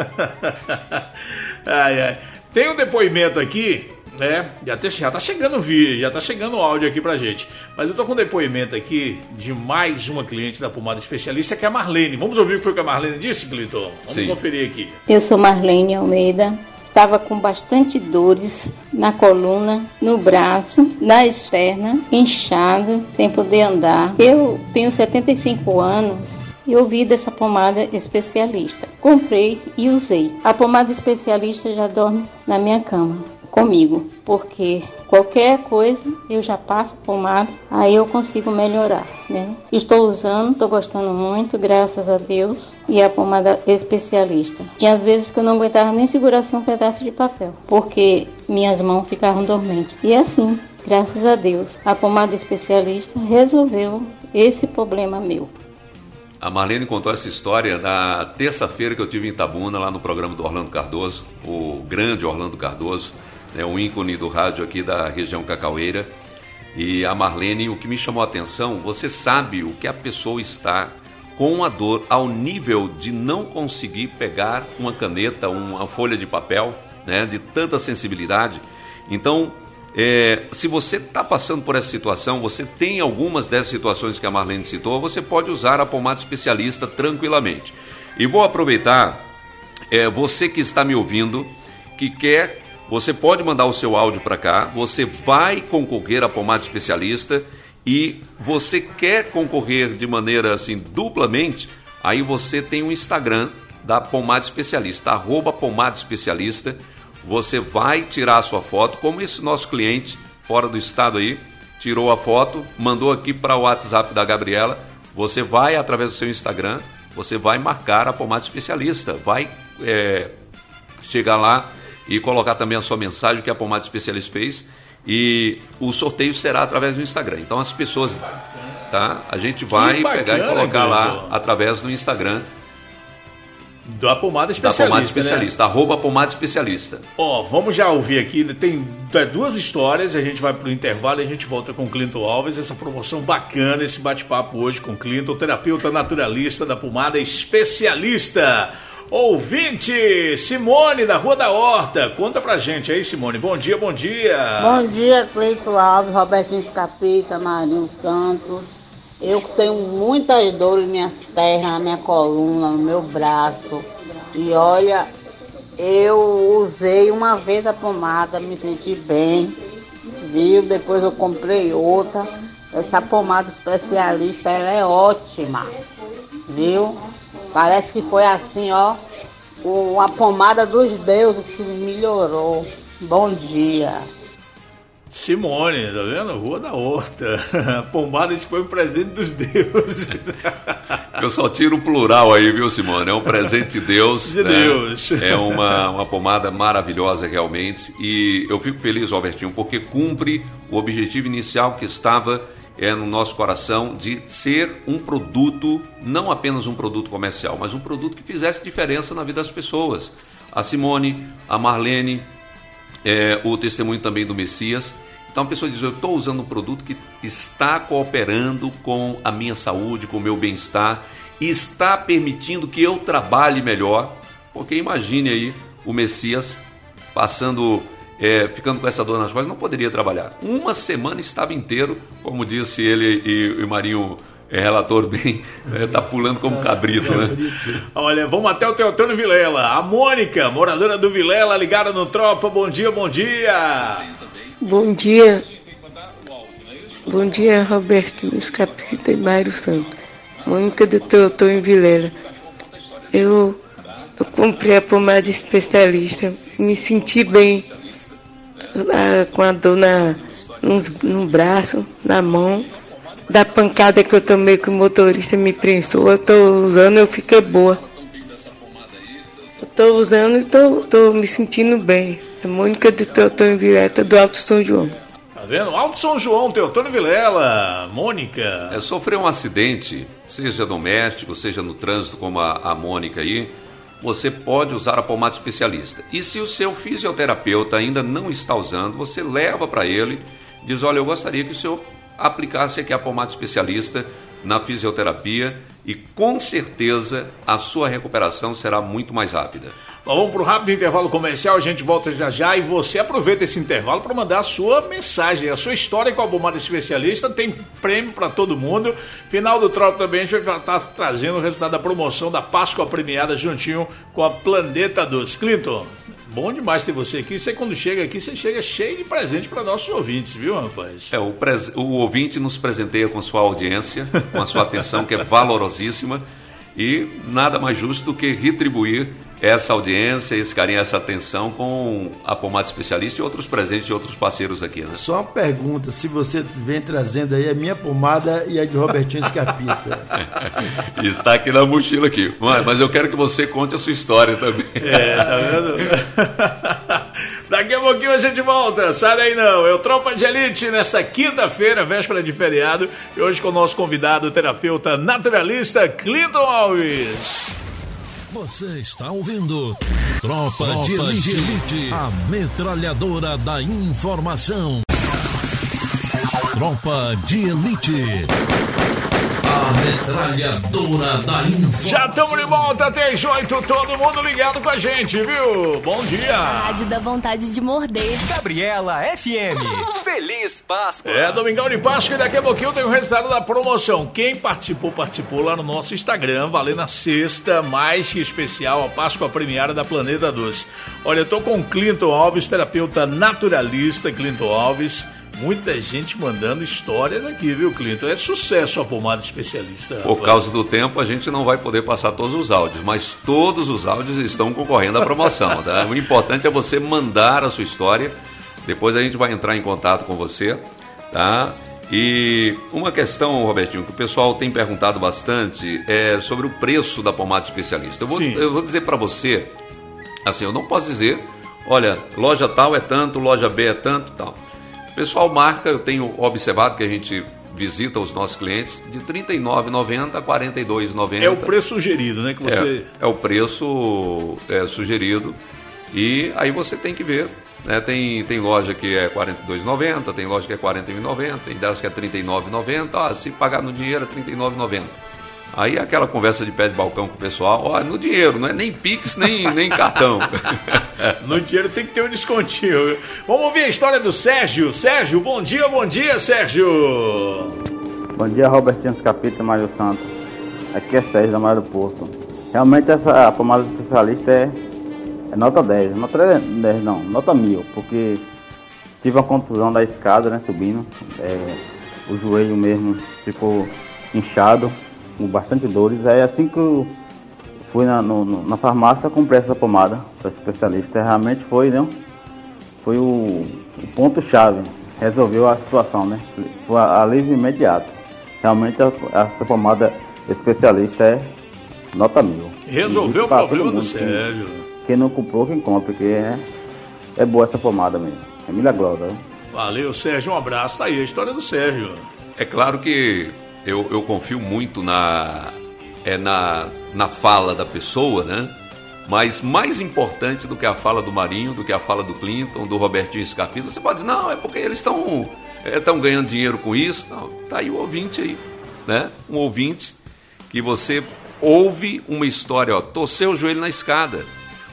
Ah. ai, ai. Tem um depoimento aqui, né? Já, te, já tá chegando o vídeo, já tá chegando o áudio aqui pra gente. Mas eu tô com um depoimento aqui de mais uma cliente da pomada especialista, que é a Marlene. Vamos ouvir o que foi que a Marlene disse, Cleiton? Vamos Sim. conferir aqui. Eu sou Marlene Almeida. Estava com bastante dores na coluna, no braço, nas pernas, inchada, sem poder andar. Eu tenho setenta e cinco anos e ouvi dessa pomada especialista. Comprei e usei. A pomada especialista já dorme na minha cama comigo, porque qualquer coisa eu já passo pomada, aí eu consigo melhorar, né? Estou usando, estou gostando muito, graças a Deus, e a pomada especialista. Tinha vezes que eu não aguentava nem segurar assim um pedaço de papel, porque minhas mãos ficavam dormentes. E assim, graças a Deus, a pomada especialista resolveu esse problema meu. A Marlene contou essa história na terça-feira que eu tive em Itabuna, lá no programa do Orlando Cardoso, o grande Orlando Cardoso, é um ícone do rádio aqui da região cacaueira. E a Marlene, o que me chamou a atenção, você sabe o que a pessoa está com a dor ao nível de não conseguir pegar uma caneta, uma folha de papel, né, de tanta sensibilidade. Então, é, se você está passando por essa situação, você tem algumas dessas situações que a Marlene citou, você pode usar a pomada especialista tranquilamente. E vou aproveitar, é, você que está me ouvindo, que quer... Você pode mandar o seu áudio para cá, você vai concorrer à pomada especialista e você quer concorrer de maneira assim duplamente, aí você tem um Instagram da pomada especialista, arroba pomada especialista, você vai tirar a sua foto, como esse nosso cliente fora do estado aí, tirou a foto, mandou aqui para o WhatsApp da Gabriela, você vai através do seu Instagram, você vai marcar a pomada especialista, vai é, chegar lá e colocar também a sua mensagem que a pomada especialista fez, e o sorteio será através do Instagram. Então as pessoas, tá? A gente vai bacana, pegar e colocar lá através do Instagram da pomada especialista. Da pomada especialista, né? Arroba pomada especialista. Ó, vamos já ouvir aqui, tem duas histórias, a gente vai para o intervalo e a gente volta com o Clinton Alves, essa promoção bacana, esse bate-papo hoje com o Clinton, terapeuta naturalista da pomada especialista. Ouvinte, Simone da Rua da Horta, conta pra gente aí, Simone. Bom dia, bom dia. Bom dia, Cleiton Alves, Robertinho Escapita, Marinho Santos. Eu tenho muitas dores nas minhas pernas, na minha coluna, no meu braço. E olha, eu usei uma vez a pomada, me senti bem. viu? Depois eu comprei outra. Essa pomada especialista, ela é ótima, viu? Parece que foi assim, ó, uma pomada dos deuses que melhorou. Bom dia. Simone, tá vendo? Rua da Horta. A pomada isso foi um presente dos deuses. Eu só tiro o plural aí, viu, Simone? É um presente de Deus. De né? Deus. É uma, uma pomada maravilhosa, realmente. E eu fico feliz, Robertinho, porque cumpre o objetivo inicial que estava é, no nosso coração de ser um produto, não apenas um produto comercial, mas um produto que fizesse diferença na vida das pessoas. A Simone, a Marlene, é, o testemunho também do Messias. Então a pessoa diz, eu estou usando um produto que está cooperando com a minha saúde, com o meu bem-estar, e está permitindo que eu trabalhe melhor, porque imagine aí o Messias passando, é, ficando com essa dor nas costas, não poderia trabalhar. Uma semana estava inteiro, como disse ele e o Marinho, é, relator bem, está é, pulando como cabrito, né? Olha, vamos até o Teotônio Vilela. A Mônica, moradora do Vilela, ligada no Tropa. Bom dia, bom dia. Bom dia. Bom dia, Roberto Escapita e Mário Santos. Mônica do Teotônio Vilela. Eu, eu comprei a pomada especialista, me senti bem lá, com a dor na, no, no braço, na mão. Da pancada que eu tomei que o motorista me prensou, eu tô usando, eu fiquei boa. Eu tô usando e tô, tô me sentindo bem. É Mônica do Teotônio Vilela, do Alto São João. Tá vendo? Alto São João, Teotônio Vilela, Mônica. É, sofreu um acidente, seja doméstico, seja no trânsito, como a, a Mônica aí, você pode usar a pomada especialista. E se o seu fisioterapeuta ainda não está usando, você leva para ele, diz, olha, eu gostaria que o senhor aplicasse aqui a pomada especialista na fisioterapia e com certeza a sua recuperação será muito mais rápida. Bom, vamos para o rápido intervalo comercial, a gente volta já já e você aproveita esse intervalo para mandar a sua mensagem, a sua história com a pomada especialista, tem prêmio para todo mundo. Final do Tropa também a gente vai estar trazendo o resultado da promoção da Páscoa premiada juntinho com a Planeta Doce. Clinton, bom demais ter você aqui. Você quando chega aqui, você chega cheio de presente para nossos ouvintes, viu, rapaz? É, o, pres... o ouvinte nos presenteia com sua audiência, com a sua atenção, que é valorosíssima, e nada mais justo do que retribuir essa audiência, esse carinho, essa atenção com a pomada especialista e outros presentes de outros parceiros aqui, né? Só uma pergunta, se você vem trazendo aí a minha pomada e a de Robertinho Escapita. Está aqui na mochila aqui, mas eu quero que você conte a sua história também. É, tá vendo? Daqui a pouquinho a gente volta, sai daí não, é o Tropa de Elite nesta quinta-feira, véspera de feriado, e hoje com o nosso convidado, o terapeuta naturalista Clinton Alves. Você está ouvindo Tropa, Tropa de, Elite, de Elite, a metralhadora da informação. Tropa de Elite, a metralhadora da informação. Já estamos de volta até as oito, todo mundo ligado com a gente, viu? Bom dia. A rádio dá vontade de morder. Gabriela F M, Feliz Páscoa. É, Domingão de Páscoa e daqui a pouquinho tem o resultado da promoção. Quem participou, participou lá no nosso Instagram, valendo a sexta mais que especial, a Páscoa premiada da Planeta Doce. Olha, eu tô com o Clinton Alves, terapeuta naturalista, Clinton Alves. Muita gente mandando histórias aqui, viu, Clinton? É sucesso a pomada especialista. Por rapaz. Causa do tempo, a gente não vai poder passar todos os áudios, mas todos os áudios estão concorrendo à promoção, tá? O importante é você mandar a sua história, depois a gente vai entrar em contato com você, tá? E uma questão, Robertinho, que o pessoal tem perguntado bastante é sobre o preço da pomada especialista. Eu vou, eu vou dizer para você, assim, eu não posso dizer, olha, loja tal é tanto, loja B é tanto, tal. O pessoal marca, eu tenho observado que a gente visita os nossos clientes de trinta e nove reais e noventa centavos a quarenta e dois reais e noventa centavos. É o preço sugerido, né? Que você... é, é o preço é, sugerido. E aí você tem que ver, né? Tem, tem loja que é quarenta e dois reais e noventa centavos, tem loja que é quarenta e um reais e noventa centavos, tem delas que é trinta e nove reais e noventa centavos. Ah, se pagar no dinheiro é trinta e nove reais e noventa centavos. Aí aquela conversa de pé de balcão com o pessoal, ó, no dinheiro, não é nem Pix, nem, nem cartão. No dinheiro tem que ter um descontinho. Vamos ouvir a história do Sérgio. Sérgio, bom dia, bom dia, Sérgio. Bom dia, Robertinho Escapita e Mário Santos. Aqui é Sérgio da Maria do Porto. Realmente essa a pomada especialista é, é nota dez, nota dez não, nota mil, porque tive uma contusão da escada, né, subindo. É, o joelho mesmo ficou inchado, com bastante dores. Aí assim que eu fui na, no, na farmácia, comprei essa pomada para especialista. Realmente foi, né? Foi o, o ponto-chave. Resolveu a situação, né? Foi alívio imediato. Realmente essa pomada especialista é nota mil. Resolveu o problema do Sérgio. Quem, quem não comprou, quem compra, porque é, é boa essa pomada mesmo. É milagrosa, né? Valeu, Sérgio, um abraço. Tá aí a história do Sérgio. É claro que eu, eu confio muito na, é, na, na fala da pessoa, né? Mas mais importante do que a fala do Marinho, do que a fala do Clinton, do Robertinho Scarpita, você pode dizer, não, é porque eles estão estão ganhando dinheiro com isso. Não, tá aí o ouvinte aí, né? Um ouvinte que você ouve uma história, ó, torceu o joelho na escada.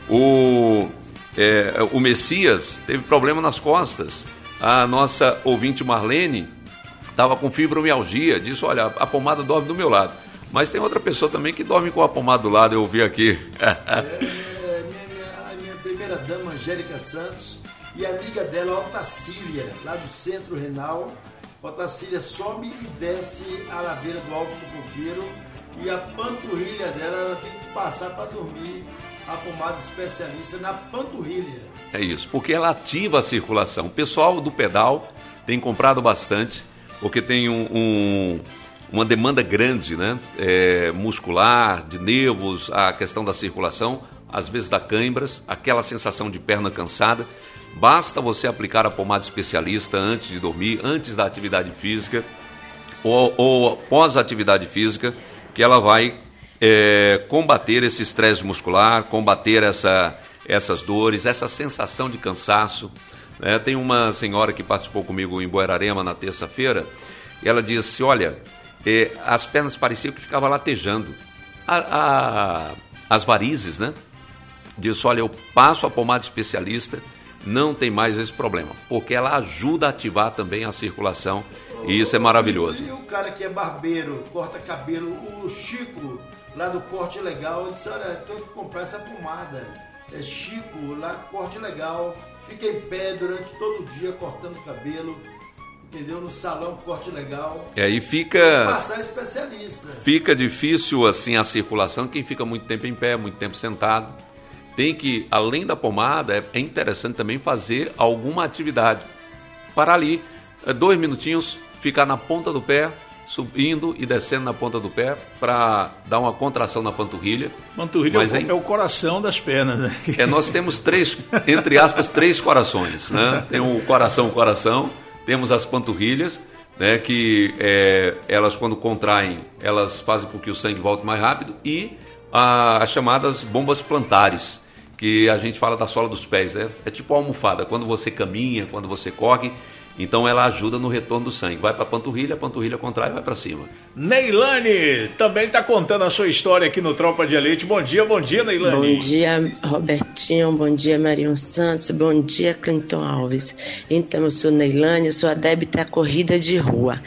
O, é, o Messias teve problema nas costas. A nossa ouvinte Marlene estava com fibromialgia, disse, olha, a pomada dorme do meu lado. Mas tem outra pessoa também que dorme com a pomada do lado, eu ouvi aqui. é, é, minha, minha, minha primeira dama, Angélica Santos, e a amiga dela, Otacília, lá do Centro Renal. Otacília sobe e desce a ladeira do Alto do Coqueiro, e a panturrilha dela, ela tem que passar para dormir a pomada especialista na panturrilha. É isso, porque ela ativa a circulação. O pessoal do pedal tem comprado bastante, porque tem um, um, uma demanda grande, né? É, muscular, de nervos, a questão da circulação, às vezes dá câimbras, aquela sensação de perna cansada. Basta você aplicar a pomada especialista antes de dormir, antes da atividade física ou, ou pós a atividade física, que ela vai é, combater esse estresse muscular, combater essa, essas dores, essa sensação de cansaço. É, tem uma senhora que participou comigo em Buerarema na terça-feira, e ela disse, olha, é, as pernas pareciam que ficavam latejando. A, a, as varizes, né? Disse, olha, eu passo a pomada especialista, não tem mais esse problema, porque ela ajuda a ativar também a circulação, e isso é maravilhoso. E o cara que é barbeiro, corta cabelo, o Chico, lá do Corte Legal, ele disse, olha, tenho que comprar essa pomada. É Chico, lá Corte Legal, fica em pé durante todo o dia cortando cabelo, entendeu? No salão Corte Legal. E aí fica... Passar especialista. Fica difícil assim a circulação, quem fica muito tempo em pé, muito tempo sentado. Tem que, além da pomada, é interessante também fazer alguma atividade. Parar ali, dois minutinhos, ficar na ponta do pé, subindo e descendo na ponta do pé para dar uma contração na panturrilha. Panturrilha Mas, é, é o coração das pernas, né? É, nós temos três, entre aspas, três corações, né? Tem o coração, coração, temos as panturrilhas, né? Que é, elas quando contraem, elas fazem com que o sangue volte mais rápido, e a, as chamadas bombas plantares, que a gente fala da sola dos pés, né? É tipo a almofada, quando você caminha, quando você corre, então ela ajuda no retorno do sangue. Vai para a panturrilha, a panturrilha contrai e vai para cima. Neilane também está contando a sua história aqui no Tropa de Elite. Bom dia, bom dia, Neilane. Bom dia, Robertinho, bom dia, Marinho Santos, bom dia, Clinton Alves. Então, eu sou Neilane, eu sou adepta à corrida de rua.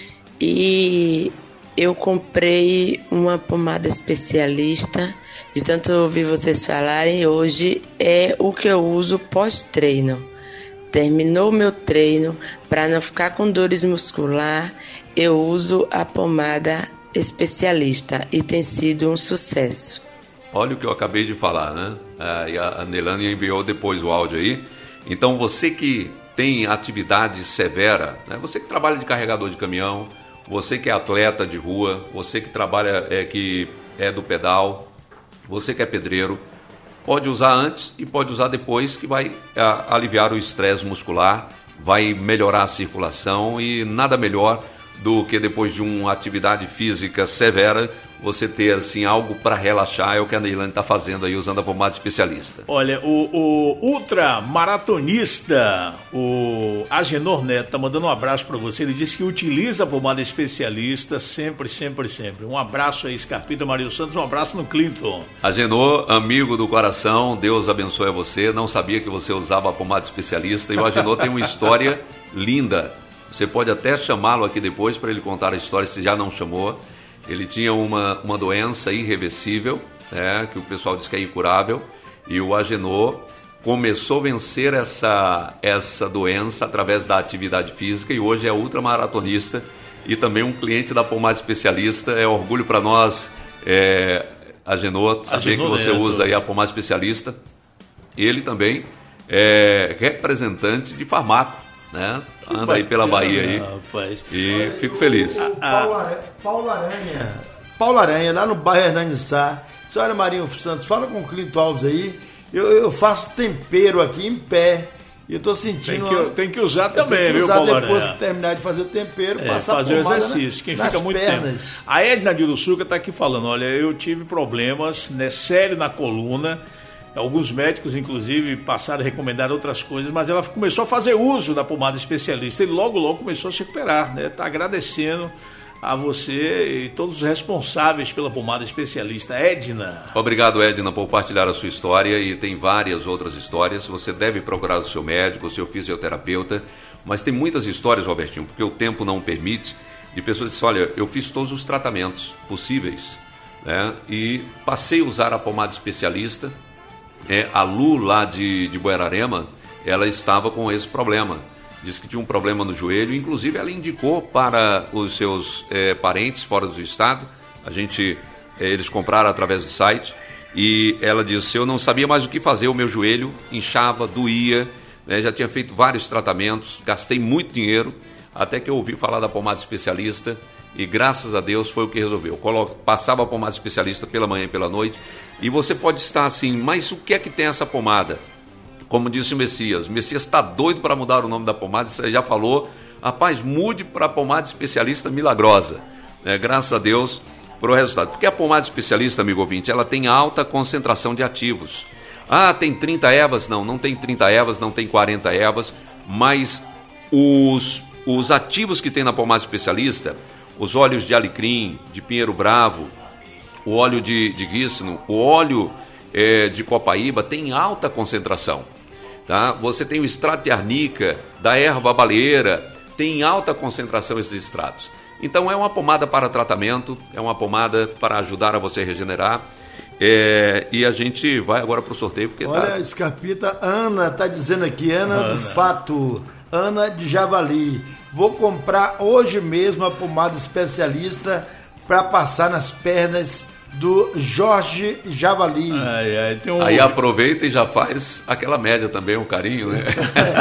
E eu comprei uma pomada especialista, de tanto ouvir vocês falarem, hoje é o que eu uso pós-treino. Terminou o meu treino, para não ficar com dores muscular, eu uso a pomada especialista e tem sido um sucesso. Olha o que eu acabei de falar, né? Ah, e a Neilane enviou depois o áudio aí. Então você que tem atividade severa, né? Você que trabalha de carregador de caminhão, você que é atleta de rua, você que trabalha, é, que é do pedal, você que é pedreiro, pode usar antes e pode usar depois, que vai a, aliviar o estresse muscular, vai melhorar a circulação, e nada melhor do que depois de uma atividade física severa, você ter assim algo para relaxar. É o que a Neilane está fazendo aí, usando a pomada especialista. Olha, o, o ultramaratonista, o Agenor Neto, está mandando um abraço para você. Ele disse que utiliza a pomada especialista sempre, sempre, sempre. Um abraço aí, Scarpita, Marinho Santos, um abraço no Clinton. Agenor, amigo do coração, Deus abençoe a você. Não sabia que você usava a pomada especialista, e o Agenor tem uma história linda. Você pode até chamá-lo aqui depois para ele contar a história, se já não chamou. Ele tinha uma, uma doença irreversível, né, que o pessoal diz que é incurável, e o Agenor começou a vencer essa, essa doença através da atividade física e hoje é ultramaratonista e também um cliente da Pomada Especialista. É orgulho para nós, é, Agenor, saber que você usa aí a Pomada Especialista. Ele também é representante de Farmaco, né? Anda bacana, aí pela Bahia aí. Rapaz. E fico feliz. Paulo Aranha, Paulo Aranha, Paulo Aranha, lá no bairro Hernani Sá. Senhora Marinho Santos, fala com o Clinton Alves aí. Eu, eu faço tempero aqui em pé. E eu tô sentindo. Tem que, uma... tem que usar também, tem que usar, viu, Paulo depois Aranha. Que terminar de fazer o tempero, é, passar fazer o exercício. Na, Quem fica muito pernas. tempo. A Edna de Uruçuca está aqui falando: olha, eu tive problemas, né, sério na coluna. Alguns médicos, inclusive, passaram a recomendar outras coisas, mas ela começou a fazer uso da pomada especialista e logo, logo começou a se recuperar, né? Está agradecendo a você e todos os responsáveis pela pomada especialista. Edna. Obrigado, Edna, por partilhar a sua história, e tem várias outras histórias. Você deve procurar o seu médico, o seu fisioterapeuta, mas tem muitas histórias, Robertinho, porque o tempo não permite, de pessoas que dizem: olha, eu fiz todos os tratamentos possíveis, né? E passei a usar a pomada especialista. É, a Lu, lá de, de Buerarema, ela estava com esse problema. Disse que tinha um problema no joelho. Inclusive, ela indicou para os seus é, parentes fora do estado. A gente, é, eles compraram através do site. E ela disse: eu não sabia mais o que fazer. O meu joelho inchava, doía, né? Já tinha feito vários tratamentos, gastei muito dinheiro, até que eu ouvi falar da pomada especialista. E graças a Deus foi o que resolveu. Colo... Passava a pomada especialista pela manhã e pela noite. E você pode estar assim: mas o que é que tem essa pomada? Como disse o Messias, o Messias está doido para mudar o nome da pomada. Você já falou: rapaz, mude para a pomada especialista milagrosa. É, graças a Deus para o resultado. Porque a pomada especialista, amigo ouvinte, ela tem alta concentração de ativos. Ah, tem trinta ervas? Não, não tem trinta ervas, não tem quarenta ervas, mas os, os ativos que tem na pomada especialista, os óleos de alecrim, de pinheiro bravo, o óleo de, de rícino, o óleo é, de copaíba, tem alta concentração. Tá? Você tem o extrato de arnica, da erva baleeira, tem alta concentração esses extratos. Então é uma pomada para tratamento, é uma pomada para ajudar a você regenerar. É, e a gente vai agora para o sorteio. Porque olha, tá... Scarpita, Ana está dizendo aqui, Ana, Ana do Fato, Ana de Javali. Vou comprar hoje mesmo a pomada especialista para passar nas pernas do Jorge Javali. Ai, ai, tem um... Aí aproveita e já faz aquela média também, um carinho, né?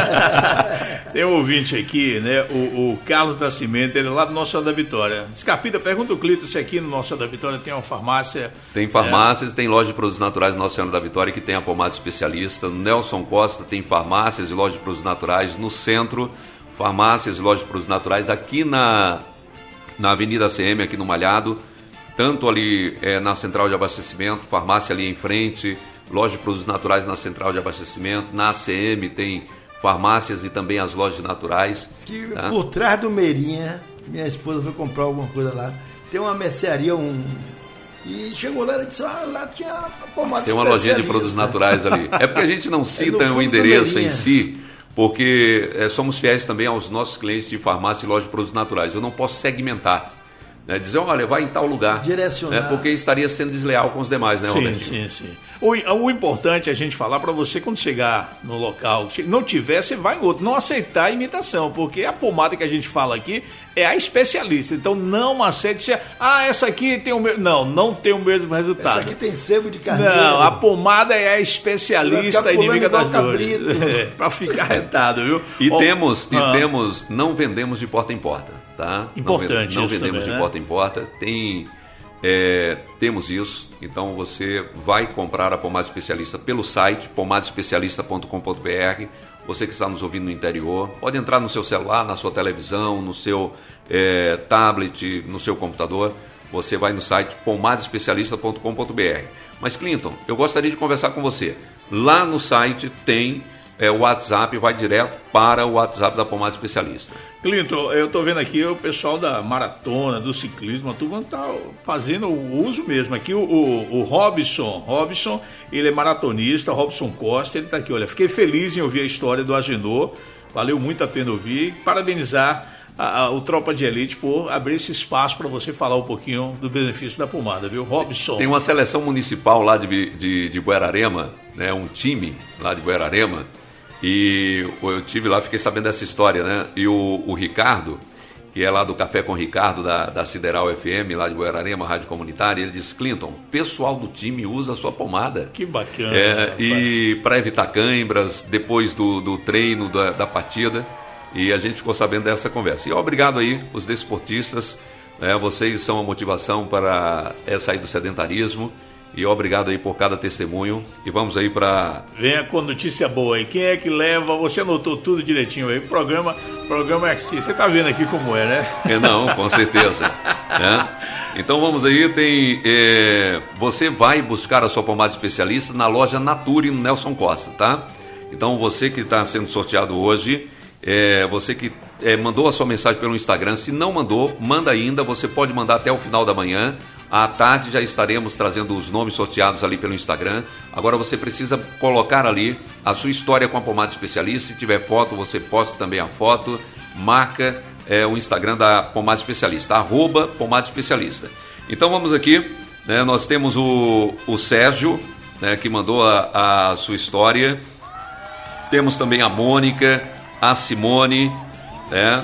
Tem um ouvinte aqui, né? O, o Carlos Nascimento, ele é lá do Nossa Senhora da Vitória. Escapita, pergunta o Clito se aqui no Nossa Senhora da Vitória tem uma farmácia. Tem farmácias, é... tem loja de produtos naturais do Nossa Senhora da Vitória que tem a pomada especialista. No Nelson Costa tem farmácias e loja de produtos naturais. No centro, farmácias e loja de produtos naturais. Aqui na, na Avenida C M, aqui no Malhado, tanto ali é, na central de abastecimento, farmácia ali em frente, loja de produtos naturais na central de abastecimento, na A C M tem farmácias e também as lojas naturais. Que tá? Por trás do Meirinha, minha esposa foi comprar alguma coisa lá, tem uma mercearia, um... e chegou lá e disse: ah, lá tinha a pomada. Tem uma lojinha de produtos naturais ali. É porque a gente não cita é o endereço em si, porque é, somos fiéis também aos nossos clientes de farmácia e loja de produtos naturais. Eu não posso segmentar. Né, dizer: olha, vai em tal lugar. Direcionar. Né, porque estaria sendo desleal com os demais, né, Roberto? Sim, sim, sim. O, o importante é a gente falar para você, quando chegar no local, não tiver, você vai em outro. Não aceitar a imitação, porque a pomada que a gente fala aqui é a especialista. Então não aceite ser, ah, essa aqui tem o mesmo. Não, não tem o mesmo resultado. Essa aqui tem sebo de carneiro. Não, a pomada é a especialista inimiga das dores. É, para ficar retado, viu? E, oh, temos, ah. e temos, não vendemos de porta em porta, tá? Importante Não, não isso vendemos também, de né? porta em porta. Tem... É, temos isso, então você vai comprar a pomada especialista pelo site pomada especialista ponto com ponto b r. Você que está nos ouvindo no interior, pode entrar no seu celular, na sua televisão, no seu é, tablet, no seu computador. Você vai no site pomada especialista ponto com ponto b r. Mas, Clinton, eu gostaria de conversar com você. Lá no site tem é, o WhatsApp, vai direto para o WhatsApp da pomada especialista. Clinton, eu estou vendo aqui o pessoal da maratona, do ciclismo, a turma está fazendo o uso mesmo. Aqui o, o, o Robson, Robson, ele é maratonista, Robson Costa, ele está aqui, olha, fiquei feliz em ouvir a história do Agenor, valeu muito a pena ouvir, parabenizar a, a, o Tropa de Elite por abrir esse espaço para você falar um pouquinho do benefício da pomada, viu, Robson? Tem uma seleção municipal lá de, de, de Buerarema, né, um time lá de Buerarema, e eu tive lá, fiquei sabendo dessa história, né, e o, o Ricardo, que é lá do Café com Ricardo, da, da Sideral F M, lá de Buerarema, rádio comunitária, ele disse: Clinton, pessoal do time usa a sua pomada. Que bacana. É, e para evitar cãibras, depois do, do treino, da, da partida, e a gente ficou sabendo dessa conversa. E obrigado aí, os desportistas, né, vocês são a motivação para é, sair do sedentarismo. E obrigado aí por cada testemunho. E vamos aí para... Venha com notícia boa aí. Quem é que leva? Você anotou tudo direitinho aí. O programa, programa é assim. Você tá vendo aqui como é, né? É, não, com certeza. É. Então vamos aí. Tem, é, você vai buscar a sua pomada especialista na loja Nature, no Nelson Costa, tá? Então você que está sendo sorteado hoje, é, você que é, mandou a sua mensagem pelo Instagram, se não mandou, manda ainda. Você pode mandar até o final da manhã. À tarde já estaremos trazendo os nomes sorteados ali pelo Instagram. Agora você precisa colocar ali a sua história com a pomada especialista. Se tiver foto, você posta também a foto. Marca é, o Instagram da pomada especialista, arroba pomada especialista. Então vamos aqui, né, nós temos o, o Sérgio, né, que mandou a, a sua história. Temos também a Mônica, a Simone, né,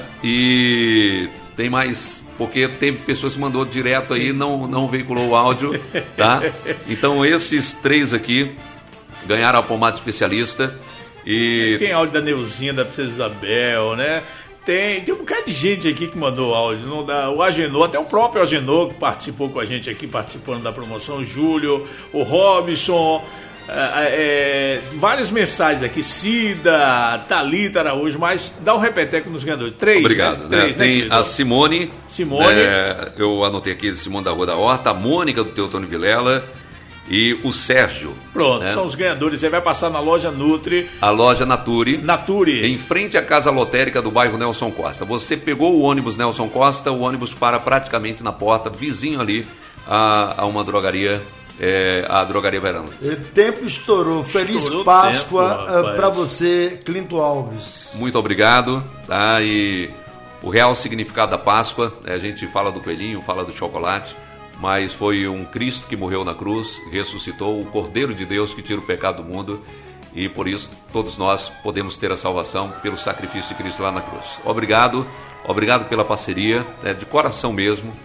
e tem mais... Porque teve pessoas que mandou direto aí, não, não veiculou o áudio, tá? Então esses três aqui ganharam a pomada especialista. E tem áudio da Neuzinha, da Princesa Isabel, né? Tem, tem um bocado de gente aqui que mandou áudio. Não dá, o Agenor, até o próprio Agenor que participou com a gente aqui, participando da promoção, o Júlio, o Robson... É, é, várias mensagens aqui, Cida, Thalita Araújo, mas dá um repeteco nos ganhadores. Três, obrigado, né? Três, né? Tem né, a Simone, Simone. É, eu anotei aqui, Simone da Rua da Horta, a Mônica do Teotônio Vilela e o Sérgio. Pronto, né? São os ganhadores. Você vai passar na loja Nutri. A loja Nature. Nature. Em frente à Casa Lotérica do bairro Nelson Costa. Você pegou o ônibus Nelson Costa, o ônibus para praticamente na porta, vizinho ali a, a uma drogaria. É, a Drogaria Verão. O tempo estourou. Feliz Estourou Páscoa para você, Clinton Alves. Muito obrigado. Tá? E o real significado da Páscoa, né? A gente fala do coelhinho, fala do chocolate, mas foi um Cristo que morreu na cruz, ressuscitou, o Cordeiro de Deus que tira o pecado do mundo, e por isso todos nós podemos ter a salvação pelo sacrifício de Cristo lá na cruz. Obrigado, obrigado pela parceria, né? De coração mesmo.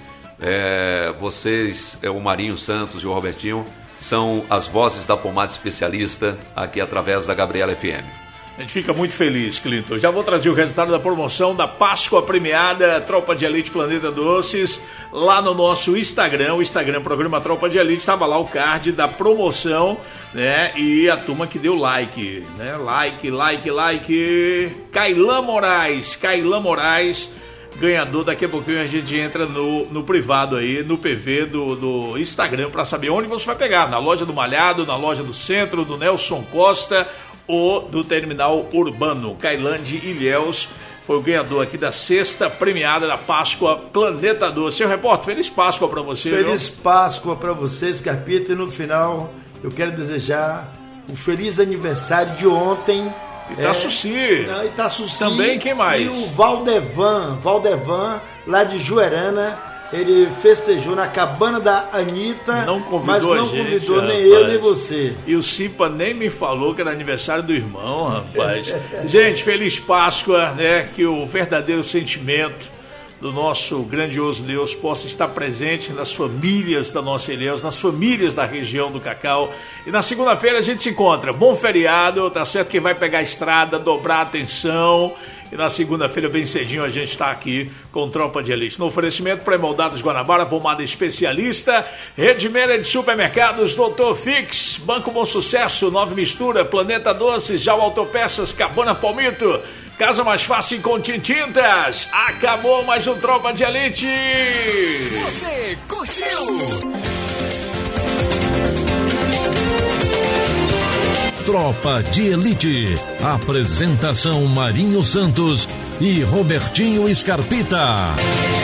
É, vocês, é, o Marinho Santos e o Robertinho, são as vozes da pomada especialista aqui através da Gabriela F M. A gente fica muito feliz, Clinton. Já vou trazer o resultado da promoção da Páscoa premiada Tropa de Elite Planeta Doces lá no nosso Instagram, o Instagram Programa Tropa de Elite. Estava lá o card da promoção, né? E a turma que deu like, né? Like, like, like. Cailã Moraes, Cailã Moraes, ganhador. Daqui a pouquinho a gente entra no, no privado aí, no P V do, do Instagram, para saber onde você vai pegar, na loja do Malhado, na loja do Centro, do Nelson Costa ou do Terminal Urbano. Cailã de Ilhéus foi o ganhador aqui da sexta premiada da Páscoa Planeta Doce. Seu repórter, feliz Páscoa para você. Feliz viu? Páscoa para você, Scarpita, e no final eu quero desejar um feliz aniversário de ontem. Itaçuci. É, Itaçuci. Também, quem mais? E o Valdevan, Valdevan, lá de Juerana, ele festejou na cabana da Anitta, não convidou mas não a gente, convidou rapaz. nem eu, nem você. E o Cipa nem me falou que era aniversário do irmão, rapaz. Gente, feliz Páscoa, né? Que o verdadeiro sentimento do nosso grandioso Deus possa estar presente nas famílias da nossa Ilhéus, nas famílias da região do Cacau. E na segunda-feira a gente se encontra. Bom feriado, tá certo? Quem vai pegar a estrada, dobrar a atenção. E na segunda-feira, bem cedinho, a gente está aqui com Tropa de Elite. No oferecimento, Pré-Moldados Guanabara, pomada especialista, Rede Meira de Supermercados, Doutor Fix, Banco Bom Sucesso, Nova Mistura, Planeta Doces, Jau Autopeças, Cabana Palmito, Casa Mais Fácil em Contintintas. Acabou mais um Tropa de Elite. Você curtiu? Tropa de Elite. Apresentação Marinho Santos e Robertinho Scarpita.